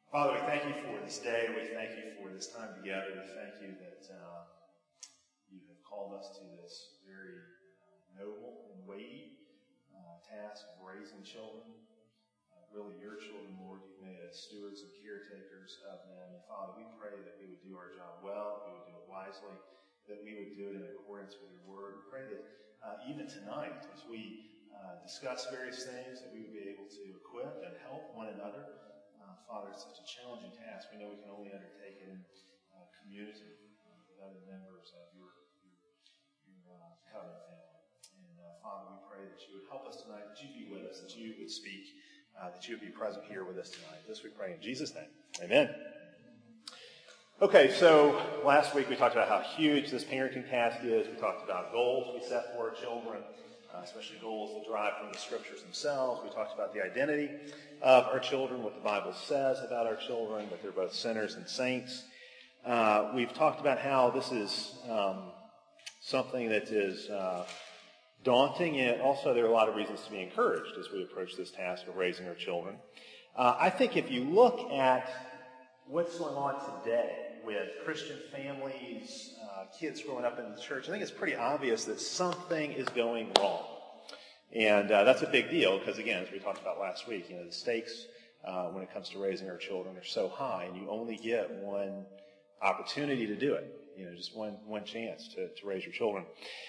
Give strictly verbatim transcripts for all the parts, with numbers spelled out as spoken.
Father, we thank you for this day. We thank you for this time together. We thank you that uh, you have called us to this very uh, noble and weighty uh, task of raising children. Uh, really your children, Lord. You've made us stewards and caretakers of them. And Father, we pray that we would do our job well, that we would do it wisely, that we would do it in accordance with your word. We pray that uh, even tonight, as we uh, discuss various things, that we would be able to equip and help one another. Uh, Father, it's such a challenging task. We know we can only undertake it in uh, community uh, with other members of your, your, your uh, covenant family. And uh, Father, we pray that you would help us tonight, that you'd be with us, that you would speak, uh, that you would be present here with us tonight. This we pray in Jesus' name. Amen. Okay, so last week we talked about how huge this parenting task is. We talked about goals we set for our children, uh, especially goals that derive from the scriptures themselves. We talked about the identity of our children, what the Bible says about our children, that they're both sinners and saints. Uh, we've talked about how this is um, something that is uh, daunting, and also there are a lot of reasons to be encouraged as we approach this task of raising our children. Uh, I think if you look at what's going on today with Christian families, uh, kids growing up in the church, I think it's pretty obvious that something is going wrong. And uh, that's a big deal because, again, as we talked about last week, you know, the stakes uh, when it comes to raising our children are so high, and you only get one opportunity to do it, you know, just one one chance to, to raise your children.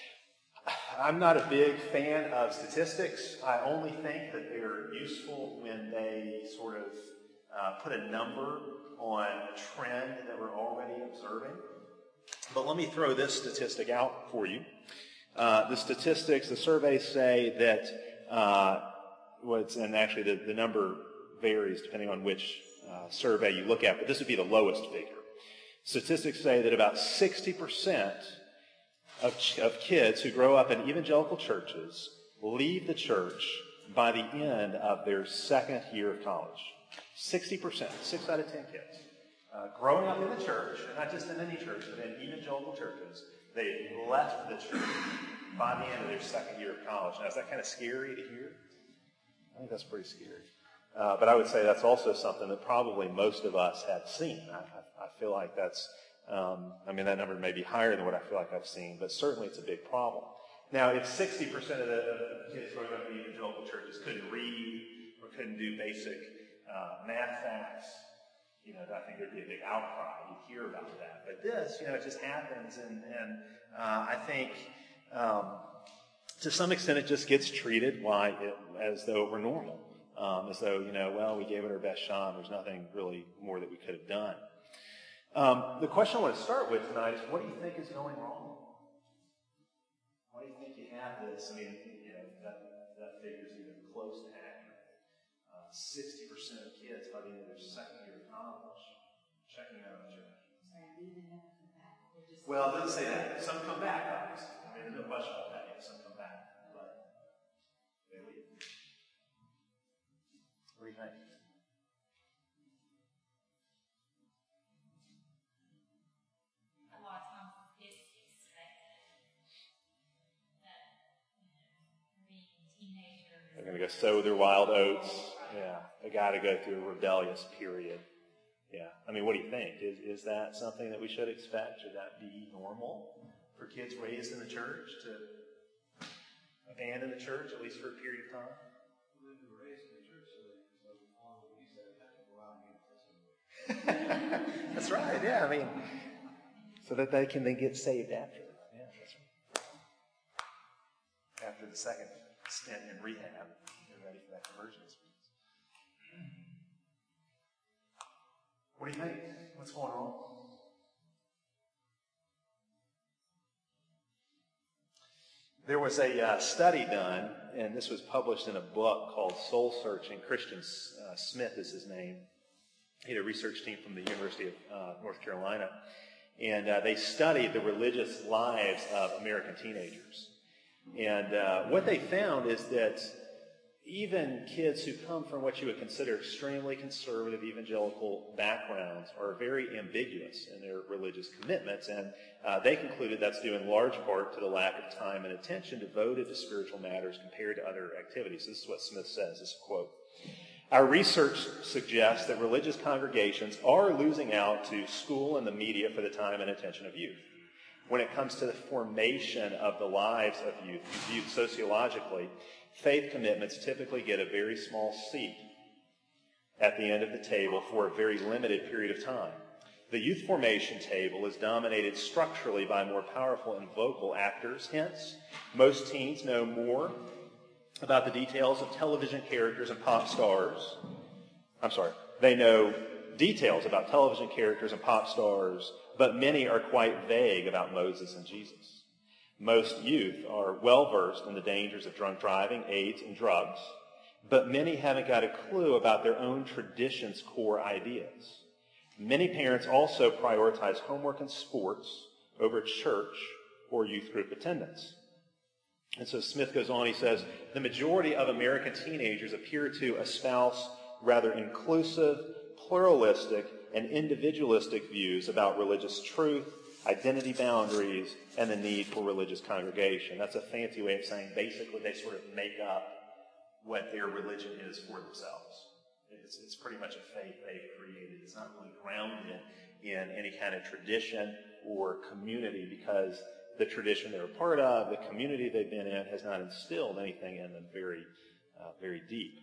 I'm not a big fan of statistics. I only think that they're useful when they sort of uh, put a number on a trend that we're already observing. But let me throw this statistic out for you. Uh, the statistics, the surveys say that, uh, what's, and actually the, the number varies depending on which uh, survey you look at, but this would be the lowest figure. Statistics say that about sixty percent of, ch- of kids who grow up in evangelical churches leave the church by the end of their second year of college. sixty percent, six out of ten kids. Uh, growing up in the church, and not just in any church, but in evangelical churches, they left the church by the end of their second year of college. Now, is that kind of scary to hear? I think that's pretty scary. Uh, but I would say that's also something that probably most of us have seen. I, I, I feel like that's, um, I mean, that number may be higher than what I feel like I've seen, but certainly it's a big problem. Now, if sixty percent of the, of the kids growing up in evangelical churches couldn't read or couldn't do basic uh, math facts, you know, I think there'd be a big outcry. You'd hear about that. But this, you know, it just happens, and, and uh, I think um, to some extent it just gets treated like it, as though it were normal, um, as though, you know, well, we gave it our best shot. There's nothing really more that we could have done. Um, the question I want to start with tonight is, what do you think is going wrong? Why do you think you have this? I mean, you know, that, that figure's even close to accurate. Uh, sixty percent of kids by the end of their second year of college checking out of the church. Well, it doesn't say that. Some come back, obviously. I mean, there's no question about that. Yeah, some come back. But they leave. What do you think? A lot of times it's expected that, you know, being teenagers. They're going to go sow their wild oats. Yeah, they got to go through a rebellious period. Yeah, I mean, what do you think? Is is that something that we should expect? Should that be normal for kids raised in the church to abandon the church, at least for a period of time? Well, they were raised in the church, so they so on what you said, have to go out and get this. That's right. Yeah, I mean, so that they can then get saved after. Yeah, that's right. After the second stint in rehab, they're ready for that conversion experience. What do you think? What's going on? There was a uh, study done, and this was published in a book called Soul Searching. Christian uh, Smith is his name. He had a research team from the University of uh, North Carolina, and uh, they studied the religious lives of American teenagers. And uh, what they found is that even kids who come from what you would consider extremely conservative evangelical backgrounds are very ambiguous in their religious commitments, and uh, they concluded that's due in large part to the lack of time and attention devoted to spiritual matters compared to other activities. This is what Smith says, this is a quote. Our research suggests that religious congregations are losing out to school and the media for the time and attention of youth. When it comes to the formation of the lives of youth, viewed sociologically, faith commitments typically get a very small seat at the end of the table for a very limited period of time. The youth formation table is dominated structurally by more powerful and vocal actors. Hence, most teens know more about the details of television characters and pop stars. I'm sorry, they know details about television characters and pop stars, but many are quite vague about Moses and Jesus. Most youth are well-versed in the dangers of drunk driving, AIDS, and drugs, but many haven't got a clue about their own tradition's core ideas. Many parents also prioritize homework and sports over church or youth group attendance. And so Smith goes on, he says, the majority of American teenagers appear to espouse rather inclusive, pluralistic, and individualistic views about religious truth, identity boundaries, and the need for religious congregation. That's a fancy way of saying basically they sort of make up what their religion is for themselves. It's, it's pretty much a faith they've created. It's not really grounded in any kind of tradition or community because the tradition they're a part of, the community they've been in, has not instilled anything in them very, uh, very deep.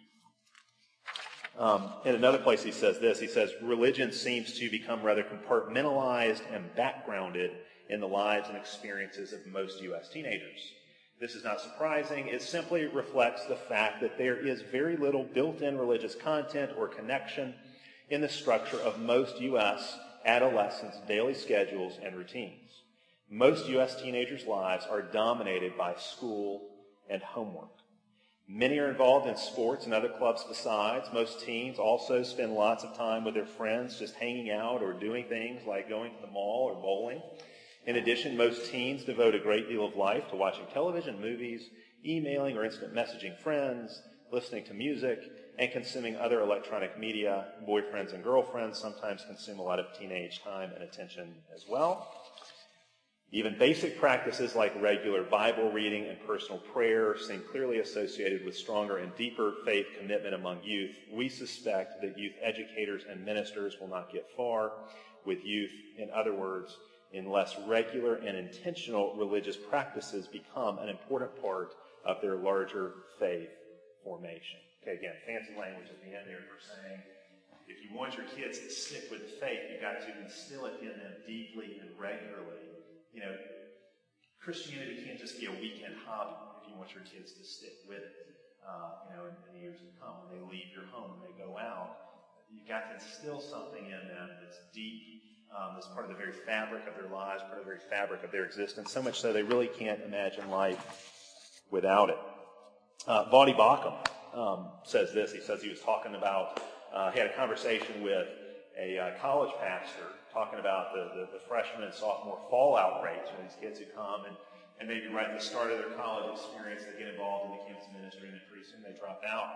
Um, in another place he says this, he says, religion seems to become rather compartmentalized and backgrounded in the lives and experiences of most U S teenagers. This is not surprising. It simply reflects the fact that there is very little built-in religious content or connection in the structure of most U S adolescents' daily schedules and routines. Most U S teenagers' lives are dominated by school and homework. Many are involved in sports and other clubs besides. Most teens also spend lots of time with their friends just hanging out or doing things like going to the mall or bowling. In addition, most teens devote a great deal of life to watching television, movies, emailing or instant messaging friends, listening to music, and consuming other electronic media. Boyfriends and girlfriends sometimes consume a lot of teenage time and attention as well. Even basic practices like regular Bible reading and personal prayer seem clearly associated with stronger and deeper faith commitment among youth. We suspect that youth educators and ministers will not get far with youth. In other words, unless regular and intentional religious practices become an important part of their larger faith formation. Okay, again, fancy language at the end there for saying, if you want your kids to stick with the faith, you've got to instill it in them deeply and regularly. You know, Christianity can't just be a weekend hobby if you want your kids to stick with it, uh, you know, in, in the years to come. When they leave your home and they go out, you've got to instill something in them that's deep, um, that's part of the very fabric of their lives, part of the very fabric of their existence, so much so they really can't imagine life without it. Uh, Voddie Baucham um, says this. He says he was talking about, uh, he had a conversation with a uh, college pastor talking about the, the, the freshman and sophomore fallout rates for these kids who come and, and maybe right at the start of their college experience they get involved in the campus ministry and then pretty soon they drop out.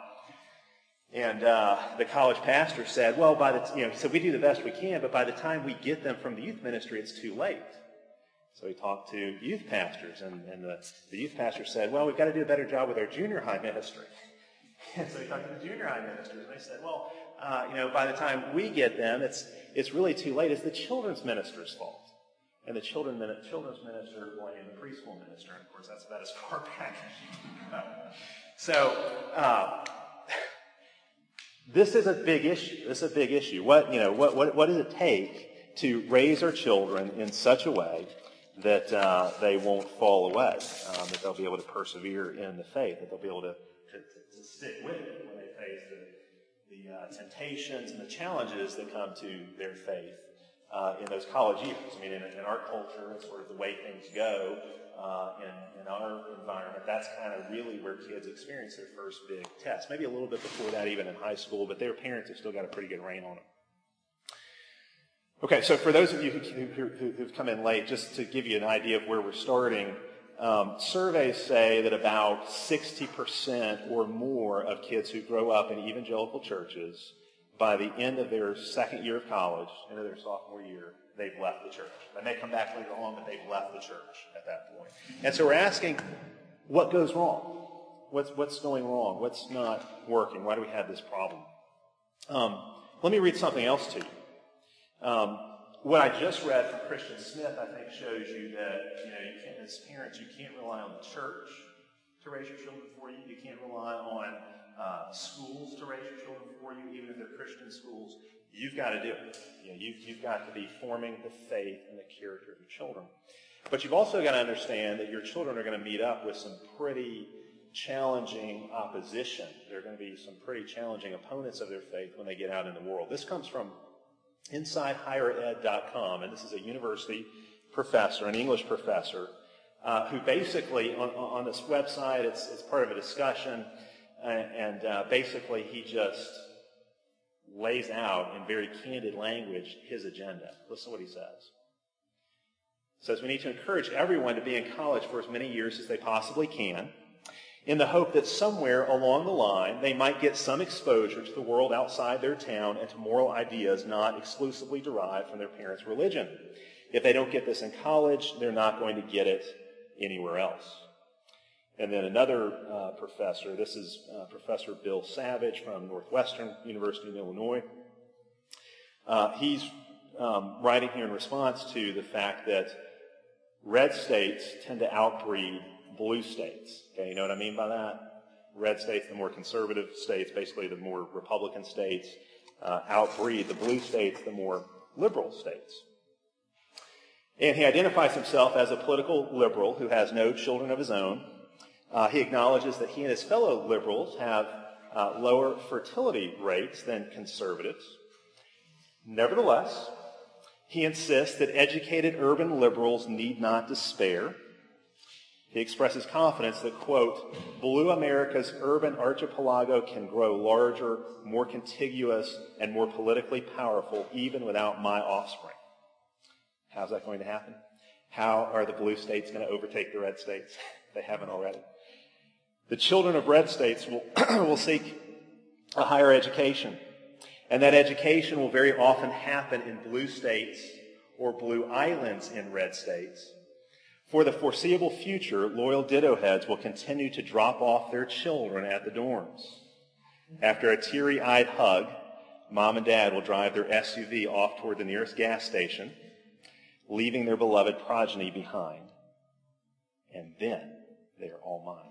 And uh, the college pastor said, well, by the t- you know, he said, we do the best we can, but by the time we get them from the youth ministry, it's too late. So he talked to youth pastors, and, and the, the youth pastor said, well, we've got to do a better job with our junior high ministry. And so he talked to the junior high ministers, and they said, well, uh, you know, by the time we get them, it's it's really too late. It's the children's minister's fault. And the children, children's minister blamed the preschool minister, and of course that's about as far back as you can go. So uh, this is a big issue. This is a big issue. What you know, what what what does it take to raise our children in such a way that uh, they won't fall away, um, that they'll be able to persevere in the faith, that they'll be able to to, to, to stick with it when they face the the uh, temptations and the challenges that come to their faith uh, in those college years. I mean, in, in our culture, it's sort of the way things go uh, in, in our environment. That's kind of really where kids experience their first big test. Maybe a little bit before that, even in high school, but their parents have still got a pretty good rein on them. Okay, so for those of you who, who, who, who've come in late, just to give you an idea of where we're starting, Um, surveys say that about sixty percent or more of kids who grow up in evangelical churches, by the end of their second year of college, end of their sophomore year, they've left the church. They may come back later on, but they've left the church at that point. And so we're asking, what goes wrong? What's, what's going wrong? What's not working? Why do we have this problem? Um, let me read something else to you. Um, what I just read from Christian Smith, I think, shows you that, you know, you can't, as parents, you can't rely on the church to raise your children for you. You can't rely on uh, schools to raise your children for you, even if they're Christian schools. You've got to do it. You know, you've, you've got to be forming the faith and the character of your children. But you've also got to understand that your children are going to meet up with some pretty challenging opposition. There are going to be some pretty challenging opponents of their faith when they get out in the world. This comes from inside higher ed dot com, and this is a university professor, an English professor, uh, who basically, on, on this website, it's, it's part of a discussion, uh, and uh, basically he just lays out in very candid language his agenda. Listen to what he says. He says, we need to encourage everyone to be in college for as many years as they possibly can, in the hope that somewhere along the line they might get some exposure to the world outside their town and to moral ideas not exclusively derived from their parents' religion. If they don't get this in college, they're not going to get it anywhere else. And then another uh, professor, this is uh, Professor Bill Savage from Northwestern University in Illinois. Uh, he's um, writing here in response to the fact that red states tend to outbreed blue states. Okay, you know what I mean by that? Red states, the more conservative states, basically the more Republican states, uh, outbreed the blue states, the more liberal states. And he identifies himself as a political liberal who has no children of his own. Uh, he acknowledges that he and his fellow liberals have uh, lower fertility rates than conservatives. Nevertheless, he insists that educated urban liberals need not despair. He expresses confidence that, quote, blue America's urban archipelago can grow larger, more contiguous, and more politically powerful even without my offspring. How's that going to happen? How are the blue states going to overtake the red states? They haven't already. The children of red states will, will seek a higher education. And that education will very often happen in blue states or blue islands in red states. For the foreseeable future, loyal ditto heads will continue to drop off their children at the dorms. After a teary-eyed hug, mom and dad will drive their S U V off toward the nearest gas station, leaving their beloved progeny behind. And then they are all mine.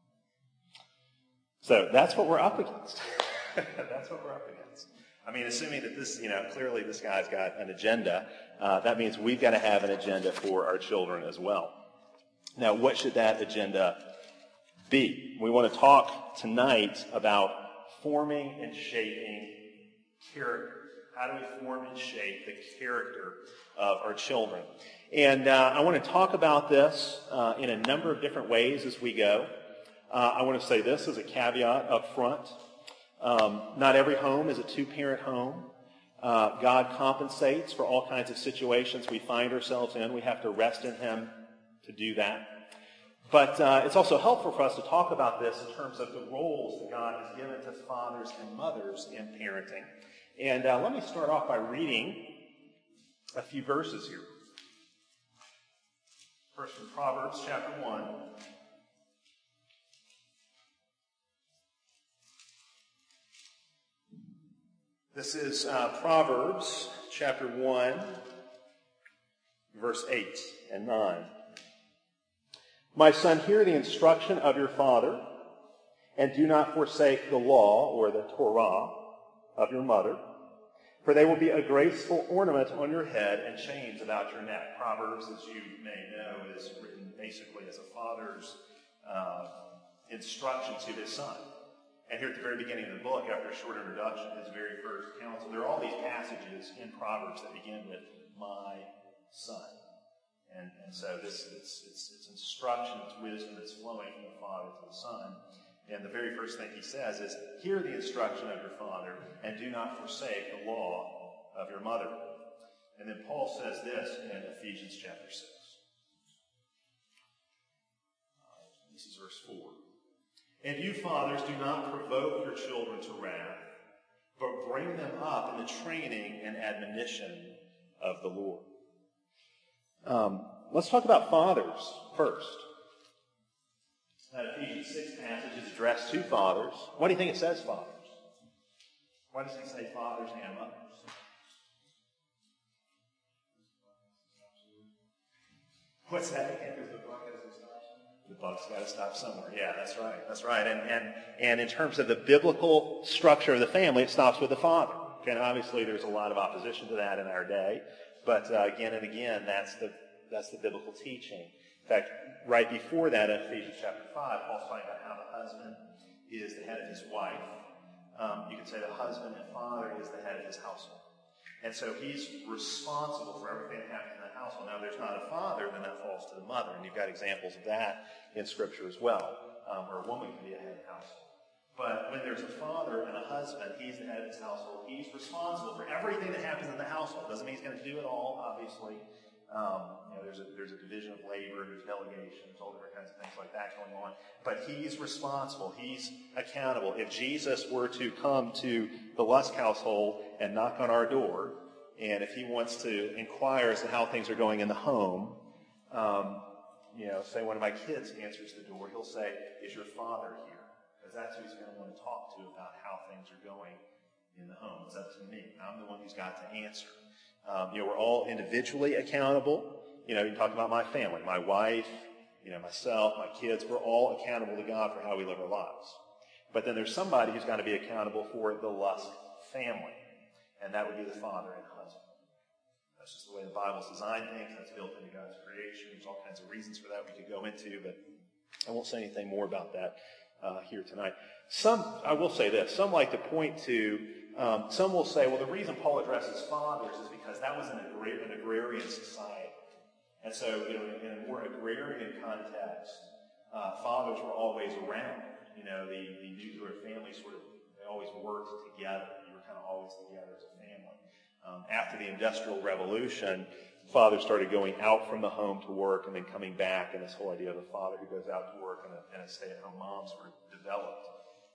So that's what we're up against. That's what we're up against. I mean, assuming that this, you know, clearly this guy's got an agenda, uh, that means we've got to have an agenda for our children as well. Now, what should that agenda be? We want to talk tonight about forming and shaping character. How do we form and shape the character of our children? And uh, I want to talk about this uh, in a number of different ways as we go. Uh, I want to say this as a caveat up front. Um, not every home is a two-parent home. Uh, God compensates for all kinds of situations we find ourselves in. We have to rest in Him to do that. But uh, it's also helpful for us to talk about this in terms of the roles that God has given to fathers and mothers in parenting. And uh, let me start off by reading a few verses here. First from Proverbs chapter one. This is uh, Proverbs chapter one, verse eight and nine. My son, hear the instruction of your father, and do not forsake the law, or the Torah, of your mother, for they will be a graceful ornament on your head and chains about your neck. Proverbs, as you may know, is written basically as a father's uh, instruction to his son. And here at the very beginning of the book, after a short introduction, his very first counsel, there are all these passages in Proverbs that begin with, my son. And, and so this it's, it's, it's instruction, it's wisdom that's flowing from the father to the son. And the very first thing he says is, hear the instruction of your father, and do not forsake the law of your mother. And then Paul says this in Ephesians chapter six. Uh, this is verse four. And you, fathers, do not provoke your children to wrath, but bring them up in the training and admonition of the Lord. Um, let's talk about fathers first. That Ephesians six passage is addressed to fathers. Why do you think it says fathers? Why does he say fathers and mothers? What's that again? Because the buck has to stop somewhere. The buck's got to stop somewhere. Yeah, that's right. That's right. And and and in terms of the biblical structure of the family, it stops with the father. Okay, and obviously there's a lot of opposition to that in our day, but uh, again and again, that's the that's the biblical teaching. In fact, right before that, in Ephesians chapter five, Paul's talking about how the husband is the head of his wife. Um, you could say the husband and father is the head of his household. And so he's responsible for everything that happens in the household. Now, if there's not a father, then that falls to the mother. And you've got examples of that in Scripture as well, um, where a woman can be a head of the household. But when there's a father and a husband, he's the head of his household. He's responsible for everything that happens in the household. Doesn't mean he's going to do it all, obviously. Um, you know, there's a, there's a division of labor, there's delegation, there's all different kinds of things like that going on. But he's responsible. He's accountable. If Jesus were to come to the Lusk household and knock on our door, and if he wants to inquire as to how things are going in the home, um, you know, say one of my kids answers the door, he'll say, "Is your father here?" Because that's who he's going to want to talk to about how things are going in the home. It's up to me. I'm the one who's got to answer. Um, you know, we're all individually accountable. You know, you talk about my family, my wife, you know, myself, my kids. We're all accountable to God for how we live our lives. But then there's somebody who's got to be accountable for the Lusk family, and that would be the father and husband. That's just the way the Bible's designed things. That's built into God's creation. There's all kinds of reasons for that we could go into, but I won't say anything more about that uh, here tonight. Some, I will say this, some like to point to, um, some will say, well, the reason Paul addresses fathers is because that was an, agra- an agrarian society. And so, you know, in a more agrarian context, uh, fathers were always around. You know, the, the nuclear family sort of, they always worked together. You were kind of always together as a family. Um, after the Industrial Revolution, fathers started going out from the home to work and then coming back, and this whole idea of a father who goes out to work and a, and a stay-at-home mom sort of developed.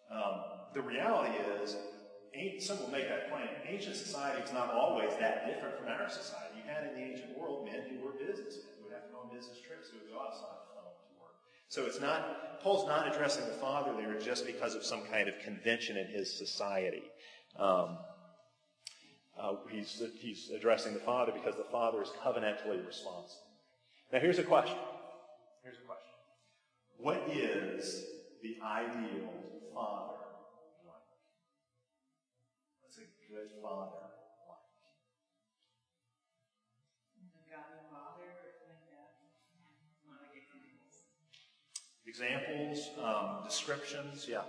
Um, the reality is, some will make that claim, ancient society is not always that different from our society. You had in the ancient world men who were businessmen, who would have to go on business trips, who would go outside the home to work. So it's not, Paul's not addressing the father there just because of some kind of convention in his society. Um, uh, he's, he's addressing the father because the father is covenantally responsible. Now here's a question. Here's a question. What is the ideal father like? What's a good father like? A godly father, like that. Not like Examples, examples. um, descriptions, yeah.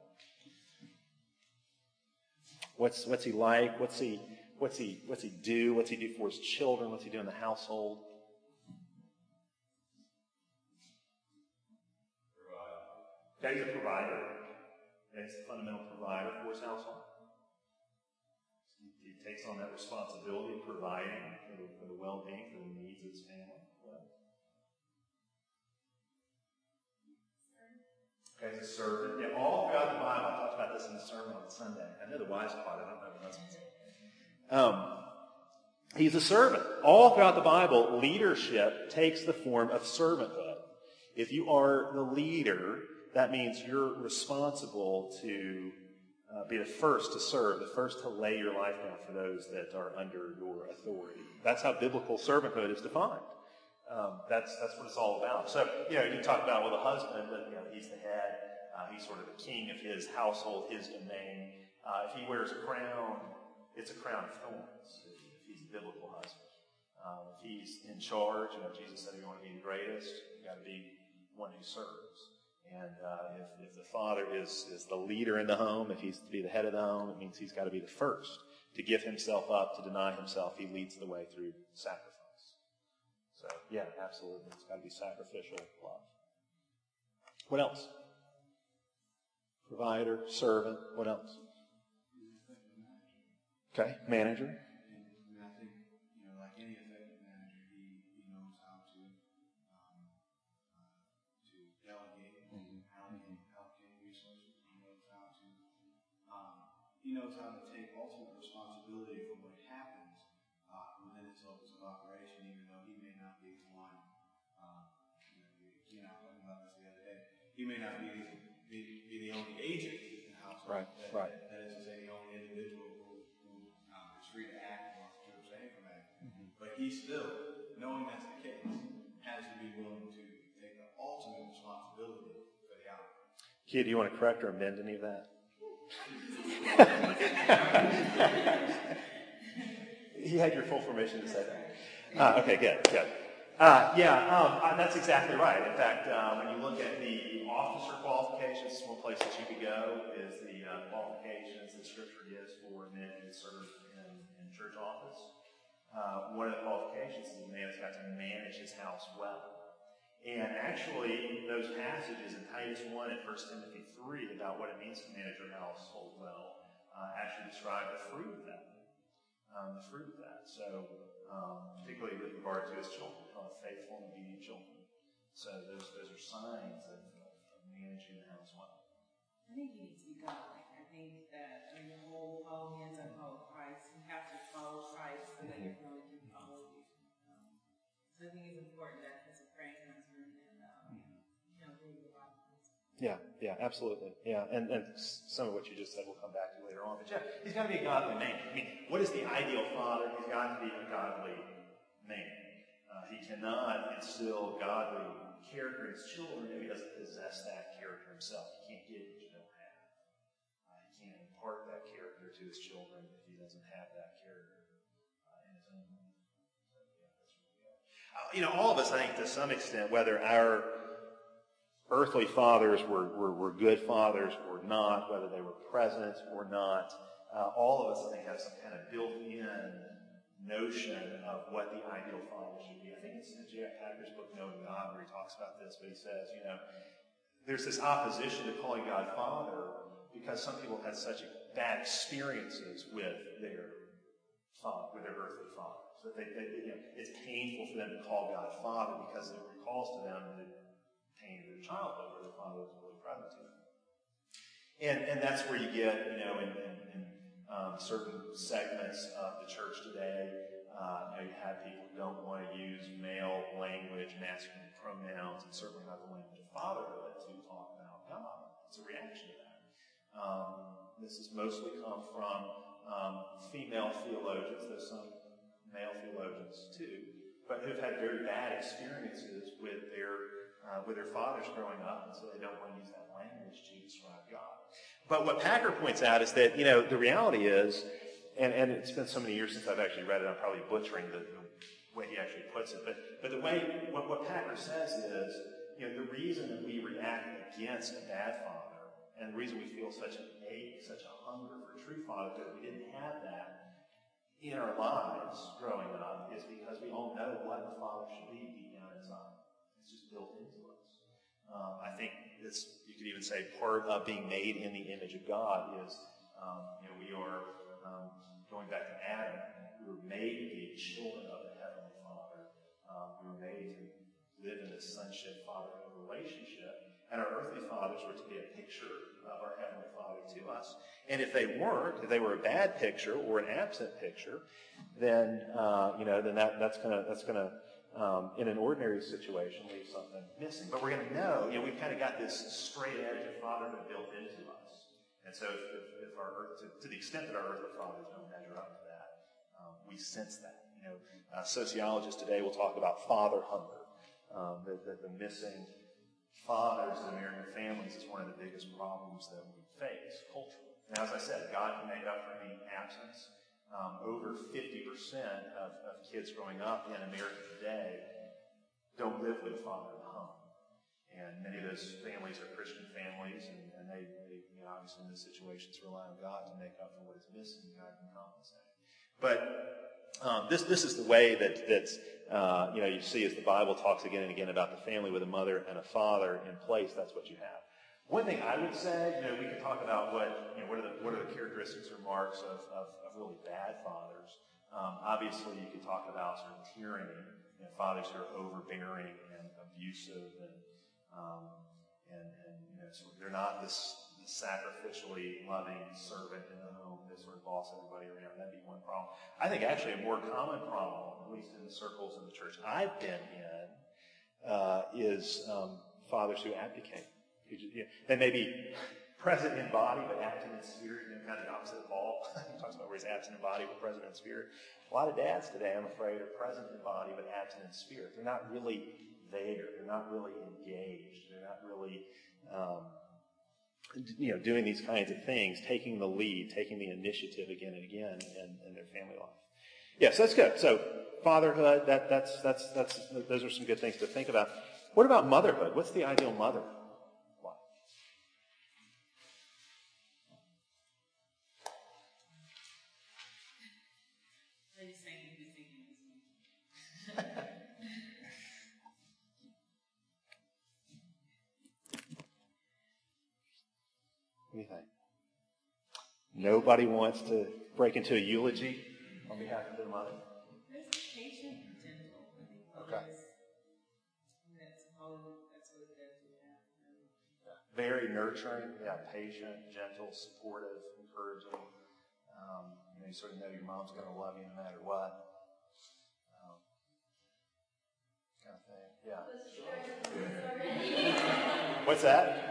What's what's he like? What's he what's he what's he do? What's he do for his children? What's he do in the household? Okay, he's a provider. Okay, he's a fundamental provider for his household. He, he takes on that responsibility of providing for the, for the well-being, for the needs of his family. Okay, he's a servant. Yeah, all throughout the Bible, I talked about this in the sermon on Sunday. I know the wives caught it. I don't know the husbands. Um, he's a servant. All throughout the Bible, leadership takes the form of servanthood. If you are the leader, that means you're responsible to uh, be the first to serve, the first to lay your life down for those that are under your authority. That's how biblical servanthood is defined. Um, that's that's what it's all about. So, you know, you talk about, well, the husband, you know, he's the head. Uh, he's sort of the king of his household, his domain. Uh, if he wears a crown, it's a crown of thorns, if, if he's a biblical husband. Um, if he's in charge, you know, Jesus said if you want to be the greatest, you've got to be one who serves. And uh, if, if the father is, is the leader in the home, if he's to be the head of the home, it means he's got to be the first to give himself up, to deny himself. He leads the way through sacrifice. So, yeah, absolutely. It's got to be sacrificial love. What else? Provider, servant, what else? Okay, manager. And I think, you know, like any effective manager, he, he knows how to um, uh, to delegate, mm-hmm. allocate, allocate resources. He knows how to um, he knows how to take ultimate responsibility for what happens uh, within his locus of operation, even though he may not be the one. Um, you know, you know, I was talking about this the other day. He may not be be, be the only agent in the household. Right. That, right. That, that is to say, the only individual he still, knowing that's the case, has to be willing to take the ultimate responsibility for the outcome. Kia, do you want to correct or amend any of that? He had your full permission to say that. Uh, okay, good, good. Uh, yeah, um, uh, that's exactly right. In fact, uh, when you look at the officer qualifications, one place that you could go is the uh, qualifications that Scripture gives for men who serve in, in church office. Uh, one of the qualifications is a man has got to manage his house well. And actually, those passages in Titus one and First Timothy three about what it means to manage your household well uh, actually describe the fruit of that. Um, the fruit of that. So, um, particularly with regard to his children, uh, faithful and obedient children. So those those are signs of, of managing the house well. I think you need to be godly. I think that I mean, the whole follow me as I follow Christ. You have to follow Christ so that your family can follow you. Um, so I think it's important that as a praying husband and um, you know, being the Bible. Yeah, yeah, absolutely. Yeah, and, and some of what you just said we'll come back to later on. But yeah, he's got to be a godly man. I mean, what is the ideal father? He's got to be a godly man. Uh, he cannot instill godly character in his children if he doesn't possess that character himself. He can't give what you don't have. Uh, he can't impart that character to his children if he doesn't have that character uh, in his own. So, yeah, that's really good. Uh, you know, all of us, I think, to some extent, whether our earthly fathers were, were, were good fathers or not, whether they were present or not, uh, all of us, I think, have some kind of built-in notion of what the ideal father should be. I think it's in J F Packer's book, Knowing God, where he talks about this, but he says, you know, there's this opposition to calling God Father because some people have had such bad experiences with their father, with their earthly father. So they, they, you know, it's painful for them to call God Father because it recalls to them the pain of their childhood where their father was really present to them. And and that's where you get, you know, in, in, in um, certain segments of the church today, uh, you know, you have people who don't want to use male language, masculine pronouns, and certainly not the language of fatherhood to talk about God. It's a reaction to that. Um, this has mostly come from um, female theologians, though some male theologians too, but who've had very bad experiences with their Uh, with their fathers growing up, and so they don't want to use that language to describe God. But what Packer points out is that, you know, the reality is, and, and it's been so many years since I've actually read it, I'm probably butchering the, the way he actually puts it, but, but the way, what, what Packer says is, you know, the reason that we react against a bad father, and the reason we feel such an ache, such a hunger for a true father, that we didn't have that in our lives growing up, is because we all know what a father should be deep down inside. It's just built into us. Um, I think it's, you could even say part of being made in the image of God is, um, you know, we are, um, going back to Adam, we were made to be children of the Heavenly Father. Um, we were made to live in this sonship, fatherhood relationship. And our earthly fathers were to be a picture of our Heavenly Father to us. And if they weren't, if they were a bad picture or an absent picture, then, uh, you know, then that, that's gonna, that's gonna, Um, in an ordinary situation, leave something missing. But we're going to know, you know, we've kind of got this straight edge of fatherhood built into us. And so if, if, if our earth, to, to the extent that our earthly fathers don't measure up to that, um, we sense that. You know, uh, sociologists today will talk about father hunger. Um, the, the, the missing fathers in American families is one of the biggest problems that we face culturally. Now, as I said, God can make up for any absence. Um, over fifty percent of, of kids growing up in America today don't live with a father in the home. And many of those families are Christian families, and, and they, they you know, obviously in those situations rely on God to make up for what is missing. God can compensate. But um, this this is the way that that's, uh, you know, you see as the Bible talks again and again about the family with a mother and a father in place. That's what you have. One thing I would say, you know, we could talk about what, you know, what are the what are the characteristics or marks of, of, of really bad fathers. Um, obviously, you could talk about sort of tyranny, you know, fathers who are overbearing and abusive, and um, and, and you know, sort of they're not this, this sacrificially loving servant in the home that sort of boss everybody around. That'd be one problem. I think actually a more common problem, at least in the circles in the church I've been in, uh, is um, fathers who abdicate. They may be present in body but absent in spirit, you know, kind of the opposite of Paul. He talks about where he's absent in body but present in spirit. A lot of dads today, I'm afraid, are present in body but absent in spirit. They're not really there. They're not really engaged. They're not really, um, you know, doing these kinds of things, taking the lead, taking the initiative again and again in, in their family life. Yes, that's good. So fatherhood, that, that's, that's, that's, those are some good things to think about. What about motherhood? What's the ideal mother? What do you think? Nobody wants to break into a eulogy on behalf of their mother? There's patient and gentle. I think Okay. That's all. That's what it does. Yeah. Very nurturing, yeah, patient, gentle, supportive, encouraging. Um, you know, you sort of know your mom's going to love you no matter what. Um, kind of thing, yeah. What's that?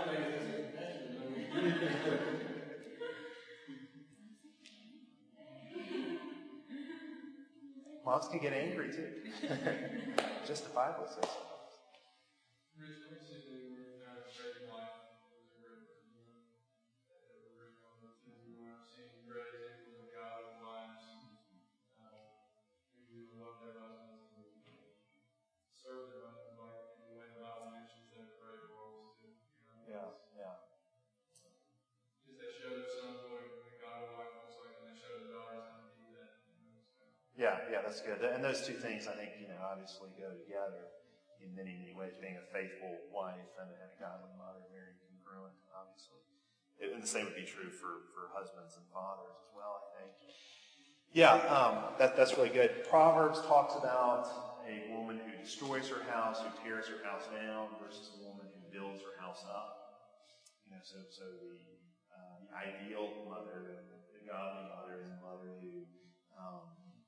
Moms can get angry too. Justifiably so sometimes. Yeah, yeah. Yeah, yeah, that's good. And those two things, I think, you know, obviously go together in many, many ways. Being a faithful wife and a godly mother, very congruent, obviously. And the same would be true for, for husbands and fathers as well, I think. Yeah, um, that, that's really good. Proverbs talks about a woman who destroys her house, who tears her house down, versus a woman who builds her house up. You know, so so the, uh, the ideal mother, the, the godly mother, is a mother who um,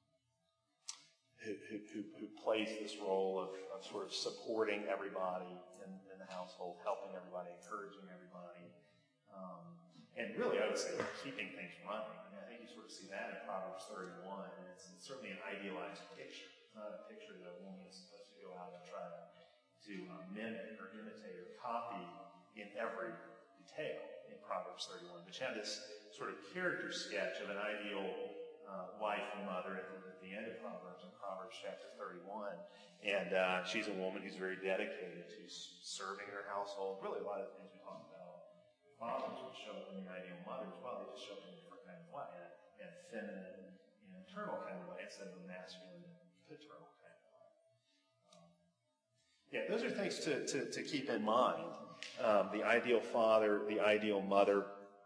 Who, who, who plays this role of, of sort of supporting everybody in, in the household, helping everybody, encouraging everybody, um, and really, I would say, keeping things running. I mean, I think you sort of see that in Proverbs thirty-one, and it's, it's certainly an idealized picture. It's not a picture that a woman is supposed to go out and try to, to uh, mimic or imitate or copy in every detail in Proverbs thirty-one. But you have this sort of character sketch of an ideal uh, wife and mother at the, at the end of Proverbs, in Proverbs chapter thirty-one. And uh, she's a woman who's very dedicated to serving her household. Really, a lot of the things we talk about, fathers would show up in the ideal mother as well. They just show up in a different kind of way, in a feminine, and maternal kind of way, instead of a masculine, paternal kind of way. Um, yeah, those are things to, to, to keep in mind. Um, the ideal father, the ideal mother.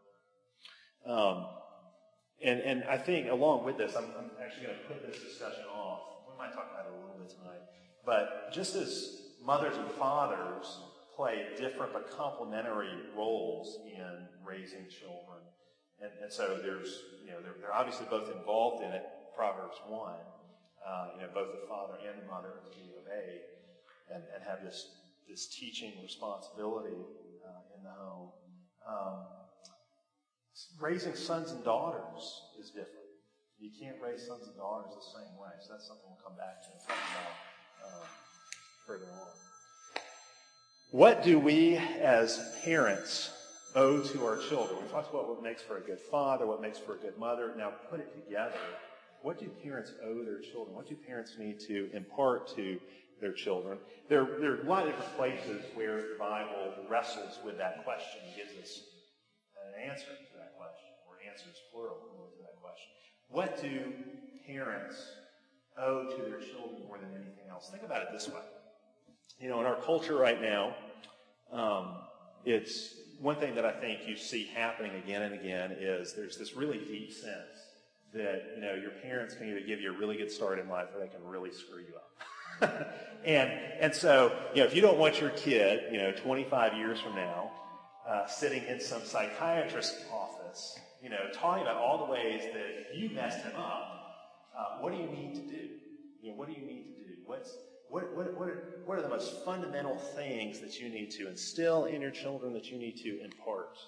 Um, And and I think along with this, I'm, I'm actually going to put this discussion off. We might talk about it a little bit tonight. But just as mothers and fathers play different but complementary roles in raising children, and, and so there's, you know, they're, they're obviously both involved in it. Proverbs one, uh, you know, both the father and the mother are to be obeyed, and, and have this this teaching responsibility uh, in the home. Um, Raising sons and daughters is different. You can't raise sons and daughters the same way. So that's something we'll come back to and talk about um, further on. What do we as parents owe to our children? We talked about what makes for a good father, what makes for a good mother. Now put it together. What do parents owe their children? What do parents need to impart to their children? There, there are a lot of different places where the Bible wrestles with that question and gives us an answer to that question, or answers plural to that question. What do parents owe to their children more than anything else? Think about it this way. You know, in our culture right now, um, it's one thing that I think you see happening again and again is there's this really deep sense that, you know, your parents can either give you a really good start in life or they can really screw you up. and and so, you know, if you don't want your kid, you know, twenty-five years from now, Uh, sitting in some psychiatrist's office, you know, talking about all the ways that you messed him up, uh, what do you need to do? You know, what do you need to do? What's what what what are, what are the most fundamental things that you need to instill in your children, that you need to impart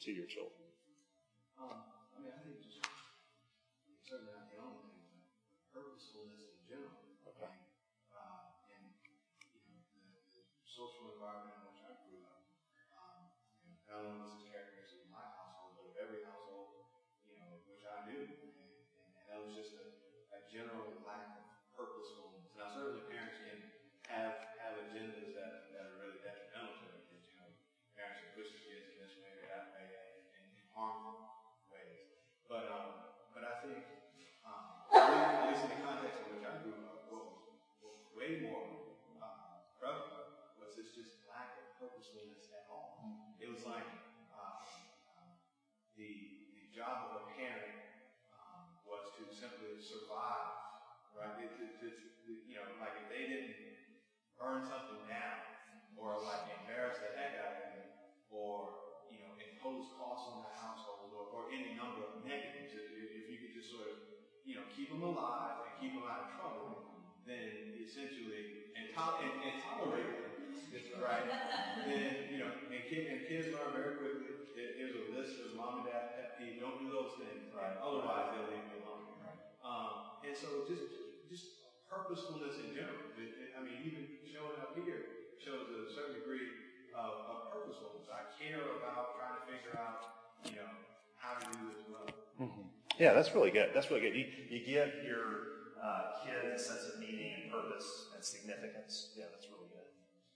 to your children? Um, I mean, I think just certainly not the only thing, but purposefulness in general. Okay. Uh, and you know, the, the social environment in which I grew up. Um, you know, not only was it characteristic of my household, but of every household, you know, which I knew, and, and, and that was just a, a general lack of purposefulness. Now, certainly parents can have have agendas that, that are really detrimental to their kids. You know, parents can push their kids in this way or that way, and, and harmful ways. But um, but I think, um, at least in the context in which I grew up, what was, what was way more uh, prevalent was this just lack of purposefulness at all. It was like uh, uh, the the job of a parent um, was to simply survive, right? It, it, it, it, you know, like if they didn't burn something down, or like embarrass the heck out of them, or you know, impose costs on the household, or, or any number of negatives. If, if you could just sort of, you know, keep them alive and keep them out of trouble, then essentially, and, to- and, and tolerate them, right? Then, you know, and, kid, and kids learn very quickly. There, there's a list of mom and dad pet peeves. Don't do those things, right? Otherwise, they'll leave you alone. Right? Um, and so, just, just purposefulness in general. It, it, I mean, even showing up here shows a certain degree of, of purposefulness. I care about trying to figure out, you know, how to do this well. Mm-hmm. Yeah, that's really good. That's really good. You, you give your uh, kids a sense of meaning and purpose and significance. Yeah, that's really good.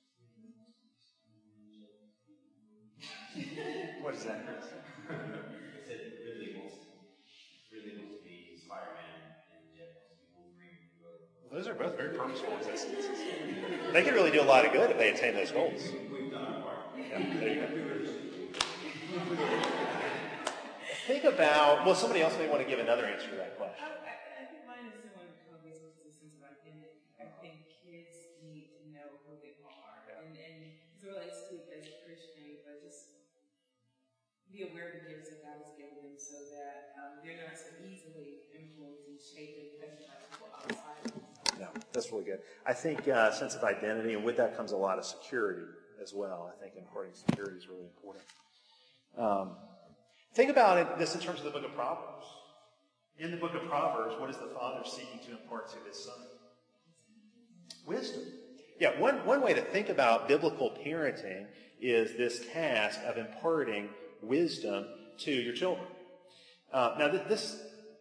What is that, Chris? It's that it really wants, really wants to be Spider-Man and Jet wants to be Wolverine. Those are both very purposeful existences. They could really do a lot of good if they attain those goals. We've done our part. Yeah, there you go. Think about, well, somebody else may want to give another answer to that question. I, I, I think mine is similar to Kobe's, which is a sense of identity. I think kids need to know who they are. And, and as it relates to as a Christian, but just be aware of the gifts that God has given them so that um, they're not so easily influenced and shaped and affected by people outside of themselves. Yeah, that's really good. I think a uh, sense of identity, and with that comes a lot of security as well. I think imparting security is really important. Um, think about it, this in terms of the book of Proverbs. In the book of Proverbs, what is the father seeking to impart to his son? Wisdom. Yeah, one, one way to think about biblical parenting is this task of imparting wisdom to your children. Uh, now, this,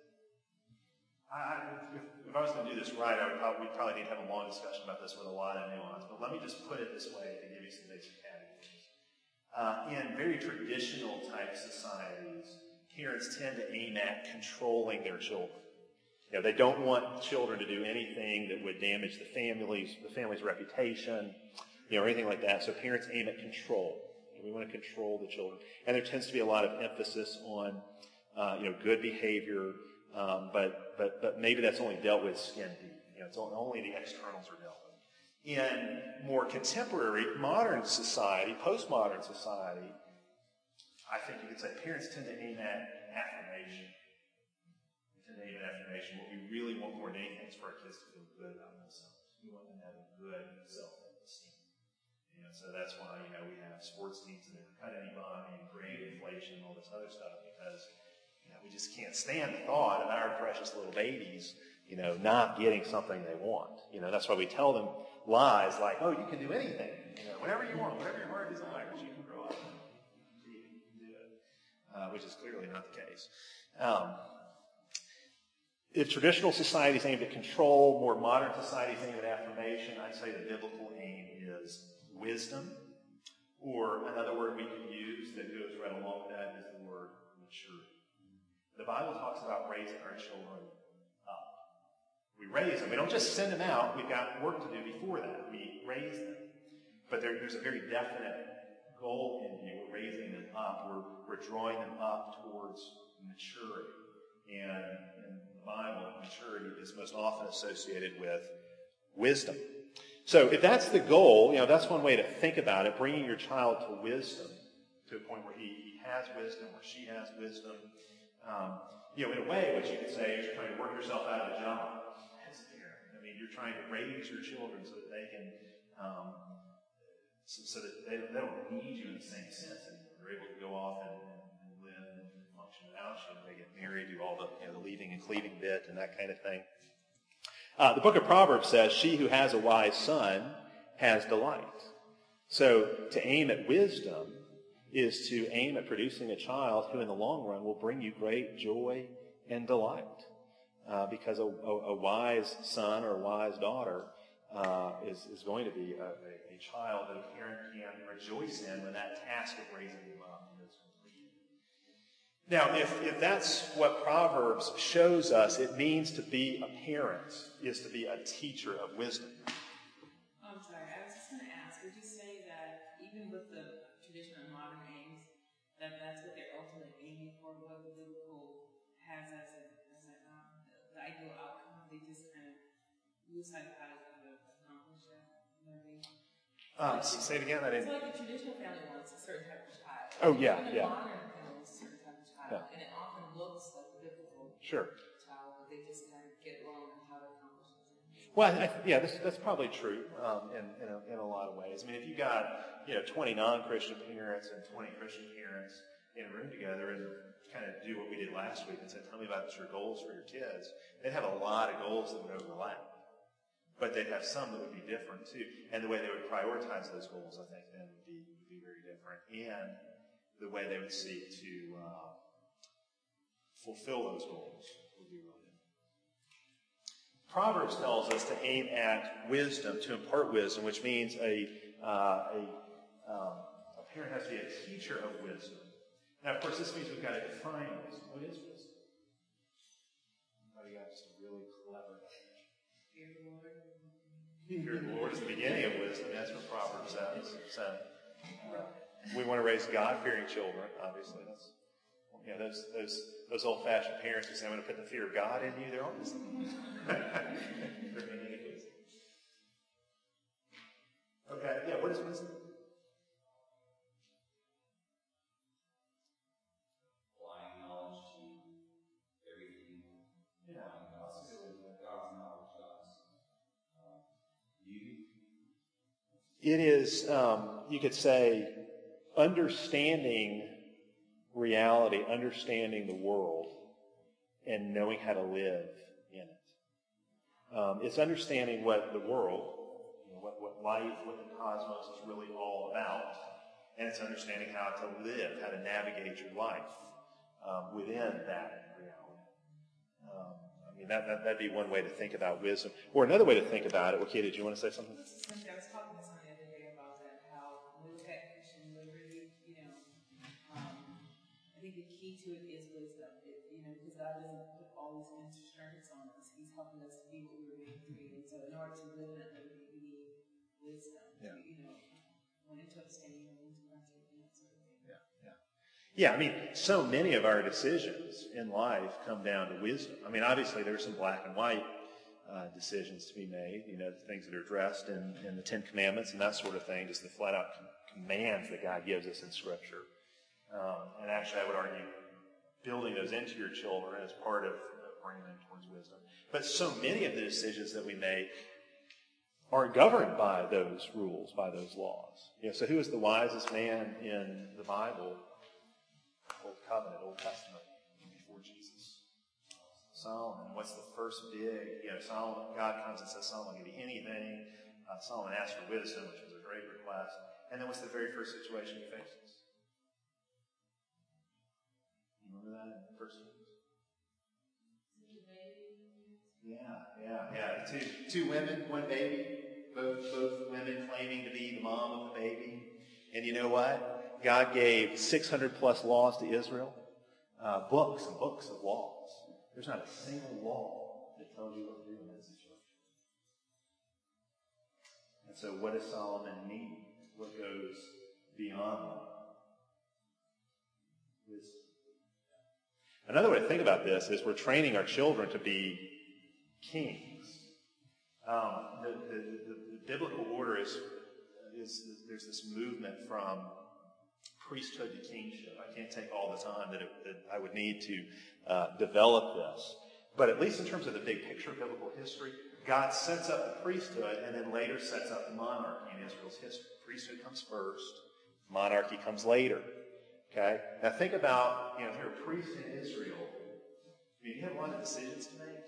I, if, if I was going to do this right, I would probably, we'd probably need to have a long discussion about this with a lot of nuance. But let me just put it this way to give you some basic categories. Uh, in very traditional type societies, parents tend to aim at controlling their children. You know, they don't want children to do anything that would damage the family's the family's reputation, you know, or anything like that. So parents aim at control. We want to control the children, and there tends to be a lot of emphasis on, uh, you know, good behavior. Um, but but but maybe that's only dealt with skin deep. You know, it's only the externals are dealt with. In more contemporary, modern society, postmodern society, I think you could say parents tend to aim at affirmation. They tend to aim at affirmation. What we really want more than anything is for our kids to feel good about themselves. We want them to have a good self-esteem. You know, so that's why, you know, we have sports teams that never cut anybody and grade inflation and all this other stuff because, you know, we just can't stand the thought of our precious little babies, you know, not getting something they want. You know, that's why we tell them lies like, oh, you can do anything. You know, whatever you want, whatever your heart desires, you can grow up and you can do it, uh, which is clearly not the case. Um, if traditional societies aim at control, more modern societies aim at affirmation, I'd say the biblical aim is wisdom. Or another word we could use that goes right along with that is the word maturity. The Bible talks about raising our children up. We raise them. We don't just send them out. We've got work to do before that. We raise them. But there, there's a very definite goal in view. We're raising them up. We're, we're drawing them up towards maturity. And in the Bible, maturity is most often associated with wisdom. So if that's the goal, you know, that's one way to think about it, bringing your child to wisdom, to a point where he, he has wisdom, or she has wisdom. Um, you know, in a way, what you could say is you're trying to work yourself out of a job as a parent. I mean, you're trying to raise your children so that they can, um, so, so that they, they don't need you in the same sense anymore. They're able to go off and, and spouse. You know, they get married, do all the, you know, the leaving and cleaving bit and that kind of thing. Uh, the book of Proverbs says, she who has a wise son has delight. So to aim at wisdom is to aim at producing a child who in the long run will bring you great joy and delight. Uh, because a, a, a wise son or a wise daughter uh, is, is going to be a, a, a child that a parent can rejoice in when that task of raising them up is completed. Now, if, if that's what Proverbs shows us, it means to be a parent is to be a teacher of wisdom. I'm sorry, I was just going to ask, would you say that even with the traditional and modern aims, that that's what they're ultimately aiming for, what the biblical has as a, as a um, the ideal outcome? They just kind of lose sight of how to kind of accomplish that. You know what I mean? Uh, say it again. I didn't. So like the traditional family wants a certain type of child. Oh yeah, and the yeah. modern family wants a certain type of child, Yeah. and it often looks like a biblical Sure. child, but they just kind of get wrong on how to accomplish it. Well, I, yeah, that's, that's probably true um, in, in, a, in a lot of ways. I mean, if you got, you know, twenty non-Christian parents and twenty Christian parents in a room together and kind of do what we did last week and said, tell me about your goals for your kids, they'd have a lot of goals that would overlap. But they'd have some that would be different, too. And the way they would prioritize those goals, I think, then would be, would be very different. And the way they would seek to uh, fulfill those goals would be really different. Proverbs tells us to aim at wisdom, to impart wisdom, which means a, uh, a, um, a parent has to be a teacher of wisdom. Now, of course, this means we've got to define wisdom. What is wisdom? Anybody got just a really clever definition? Fear the Lord. Fear of the Lord is the beginning of wisdom. That's what Proverbs says. So, uh, we want to raise God-fearing children, obviously. That's, you know, those those those old-fashioned parents who say, I'm going to put the fear of God in you, they're always Okay, yeah, what is wisdom? Applying knowledge to everything. Yeah. Applying God's, God's knowledge, God's uh, beauty. It is, um, you could say, understanding reality, understanding the world, and knowing how to live in it. Um, it's understanding what the world, you know, what, what life, what the cosmos is really all about, and it's understanding how to live, how to navigate your life um, within that reality. Um, I mean, that, that, that'd be one way to think about wisdom. Or another way to think about it, well, Kay, did you want to say something? I was just gonna say, I was talking to someone the other day about that, how when we look at Christian liberty, you know, um, I think the key to it is wisdom. It, you know, because God doesn't put all these constraints on us. He's helping us to be what we were made to be. And so in order to live in that liberty, we need wisdom. Yeah. To, you know, when to abstain, when to partake, and that sort of thing. Yeah, yeah. Yeah, I mean, so many of our decisions in life come down to wisdom. I mean, obviously there's some black and white uh, decisions to be made, you know, the things that are addressed in, in the Ten Commandments and that sort of thing, just the flat-out com- commands that God gives us in Scripture. Um, and actually, I would argue building those into your children is part of, of bringing them towards wisdom. But so many of the decisions that we make are governed by those rules, by those laws. You know, so who is the wisest man in the Bible? Old Covenant, Old Testament, before Jesus. Solomon. What's the first big? You know, Solomon. God comes and says, "Solomon, I'll give you anything." Uh, Solomon asked for wisdom, which was a great request. And then what's the very first situation he faces? You remember that in First Kings? Yeah, yeah, yeah. Two two women, one baby. Both both women claiming to be the mom of the baby. And you know what? God gave six hundred plus laws to Israel. Uh, books and books of laws. There's not a single law that tells you what to do in that situation. And so what does Solomon need? What goes beyond that? Wisdom. Another way to think about this is we're training our children to be kings. Um, the, the, the, the biblical order is, is, there's this movement from priesthood to kingship. I can't take all the time that, it, that I would need to uh, develop this. But at least in terms of the big picture of biblical history, God sets up the priesthood and then later sets up the monarchy in Israel's history. Priesthood comes first. Monarchy comes later. Okay? Now think about, you know, if you're a priest in Israel, I mean, you have a lot of decisions to make.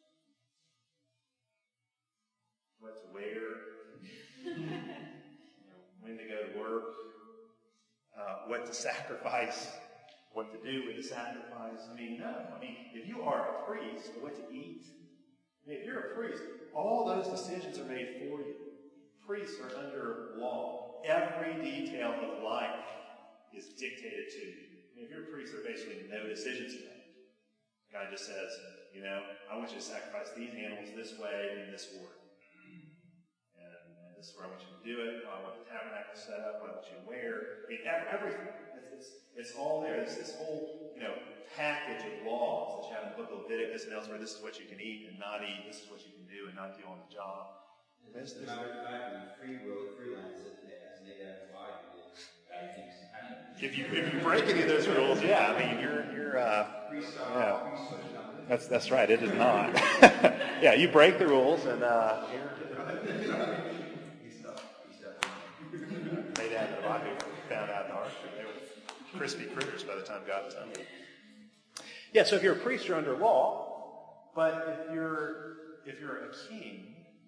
What to wear, you know, when to go to work, uh, what to sacrifice, what to do with the sacrifice. I mean, no. I mean, if you are a priest, what to eat. I mean, if you're a priest, all those decisions are made for you. Priests are under law. Every detail of life is dictated to you. I mean, if you're a priest, there are basically no decisions to make. God just says, you know, I want you to sacrifice these animals this way in this order. And, and this is where I want you to do it. I want the tabernacle set up. What I want you to wear. I mean, everything. It's, it's, it's all there. It's this whole, you know, package of laws that you have in the book of Leviticus and elsewhere. This is what you can eat and not eat. This is what you can do and not do on the job. As a matter of fact, when you free will freelance it, as they have why you did bad things to happen. If you if you break any of those rules, yeah, I mean you're you're uh, yeah, that's that's right. It is not. Yeah, you break the rules and uh, they had a lot who found out in the ark. They were crispy critters by the time God was done. Yeah, so if you're a priest, you're under law. But if you're if you're a king,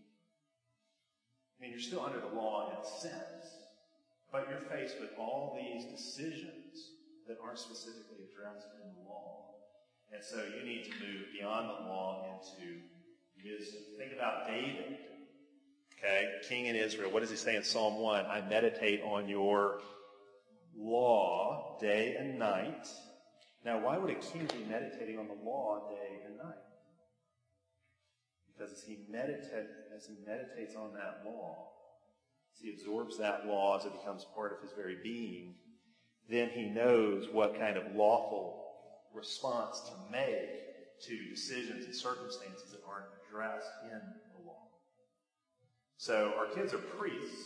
I mean, you're still under the law in a sense, but you're faced with all these decisions that aren't specifically addressed in the law. And so you need to move beyond the law into wisdom. Think about David, okay, king in Israel. What does he say in Psalm one? I meditate on your law day and night. Now, why would a king be meditating on the law day and night? Because as he, medita- as he meditates on that law, as he absorbs that law as it becomes part of his very being, then he knows what kind of lawful response to make to decisions and circumstances that aren't addressed in the law. So our kids are priests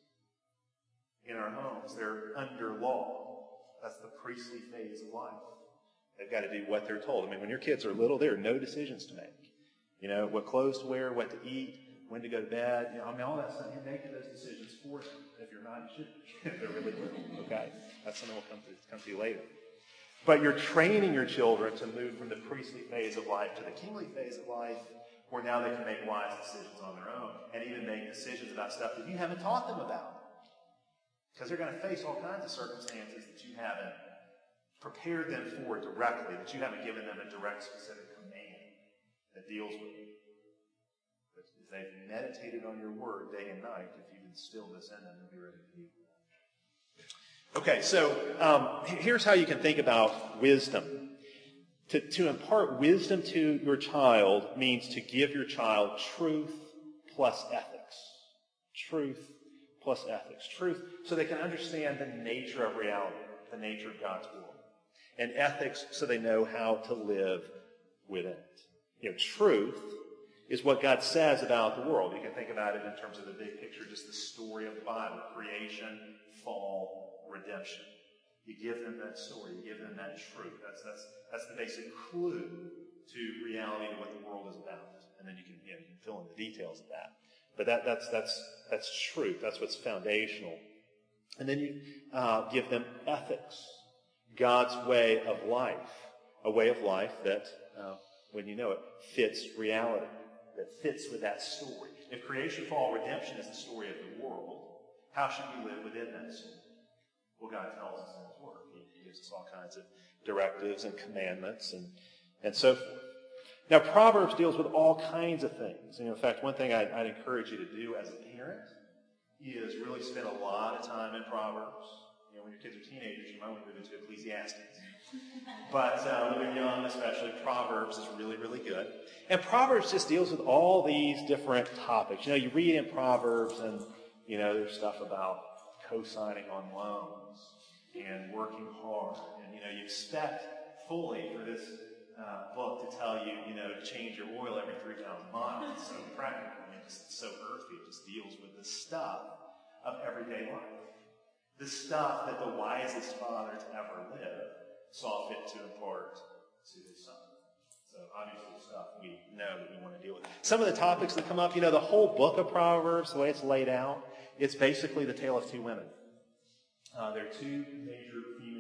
in our homes. They're under law. That's the priestly phase of life. They've got to do what they're told. I mean, when your kids are little, there are no decisions to make. You know, what clothes to wear, what to eat, when to go to bed. You know, I mean, all that stuff. You're making those decisions for them. If you're not, you should. If they're really little, okay? That's something we'll come to, come to later. But you're training your children to move from the priestly phase of life to the kingly phase of life, where now they can make wise decisions on their own and even make decisions about stuff that you haven't taught them about. Because they're going to face all kinds of circumstances that you haven't prepared them for directly, that you haven't given them a direct, specific command that deals with it. But if they've meditated on your word day and night, if you've instilled this in them, they'll be ready to do that. Okay, so um, here's how you can think about wisdom. To, to impart wisdom to your child means to give your child truth plus ethics. Truth plus ethics. Truth so they can understand the nature of reality, the nature of God's world. And ethics so they know how to live within it. You know, truth is what God says about the world. You can think about it in terms of the big picture, just the story of the Bible, creation, fall, redemption. You give them that story. You give them that truth. That's that's that's the basic clue to reality, to what the world is about. And then you can, you know, you can fill in the details of that. But that that's that's that's truth. That's what's foundational. And then you uh, give them ethics, God's way of life, a way of life that, uh, when you know it, fits reality, that fits with that story. If creation, fall, redemption is the story of the world, how should we live within that story? Well, God tells us in His Word. He gives us all kinds of directives and commandments and, and so forth. Now, Proverbs deals with all kinds of things. You know, in fact, one thing I'd, I'd encourage you to do as a parent is really spend a lot of time in Proverbs. You know, when your kids are teenagers, you might want to move into Ecclesiastes. But uh, when they're young, especially, Proverbs is really, really good. And Proverbs just deals with all these different topics. You know, you read in Proverbs and, you know, there's stuff about co-signing on loans and working hard. And, you know, you expect fully for this uh, book to tell you, you know, to change your oil every three times a month. It's so practical. I mean, it's so earthy. It just deals with the stuff of everyday life. The stuff that the wisest father to ever live saw fit to impart to his son. So obviously stuff we know that we want to deal with. Some of the topics that come up, you know, the whole book of Proverbs, the way it's laid out, it's basically the tale of two women. Uh, there are two major female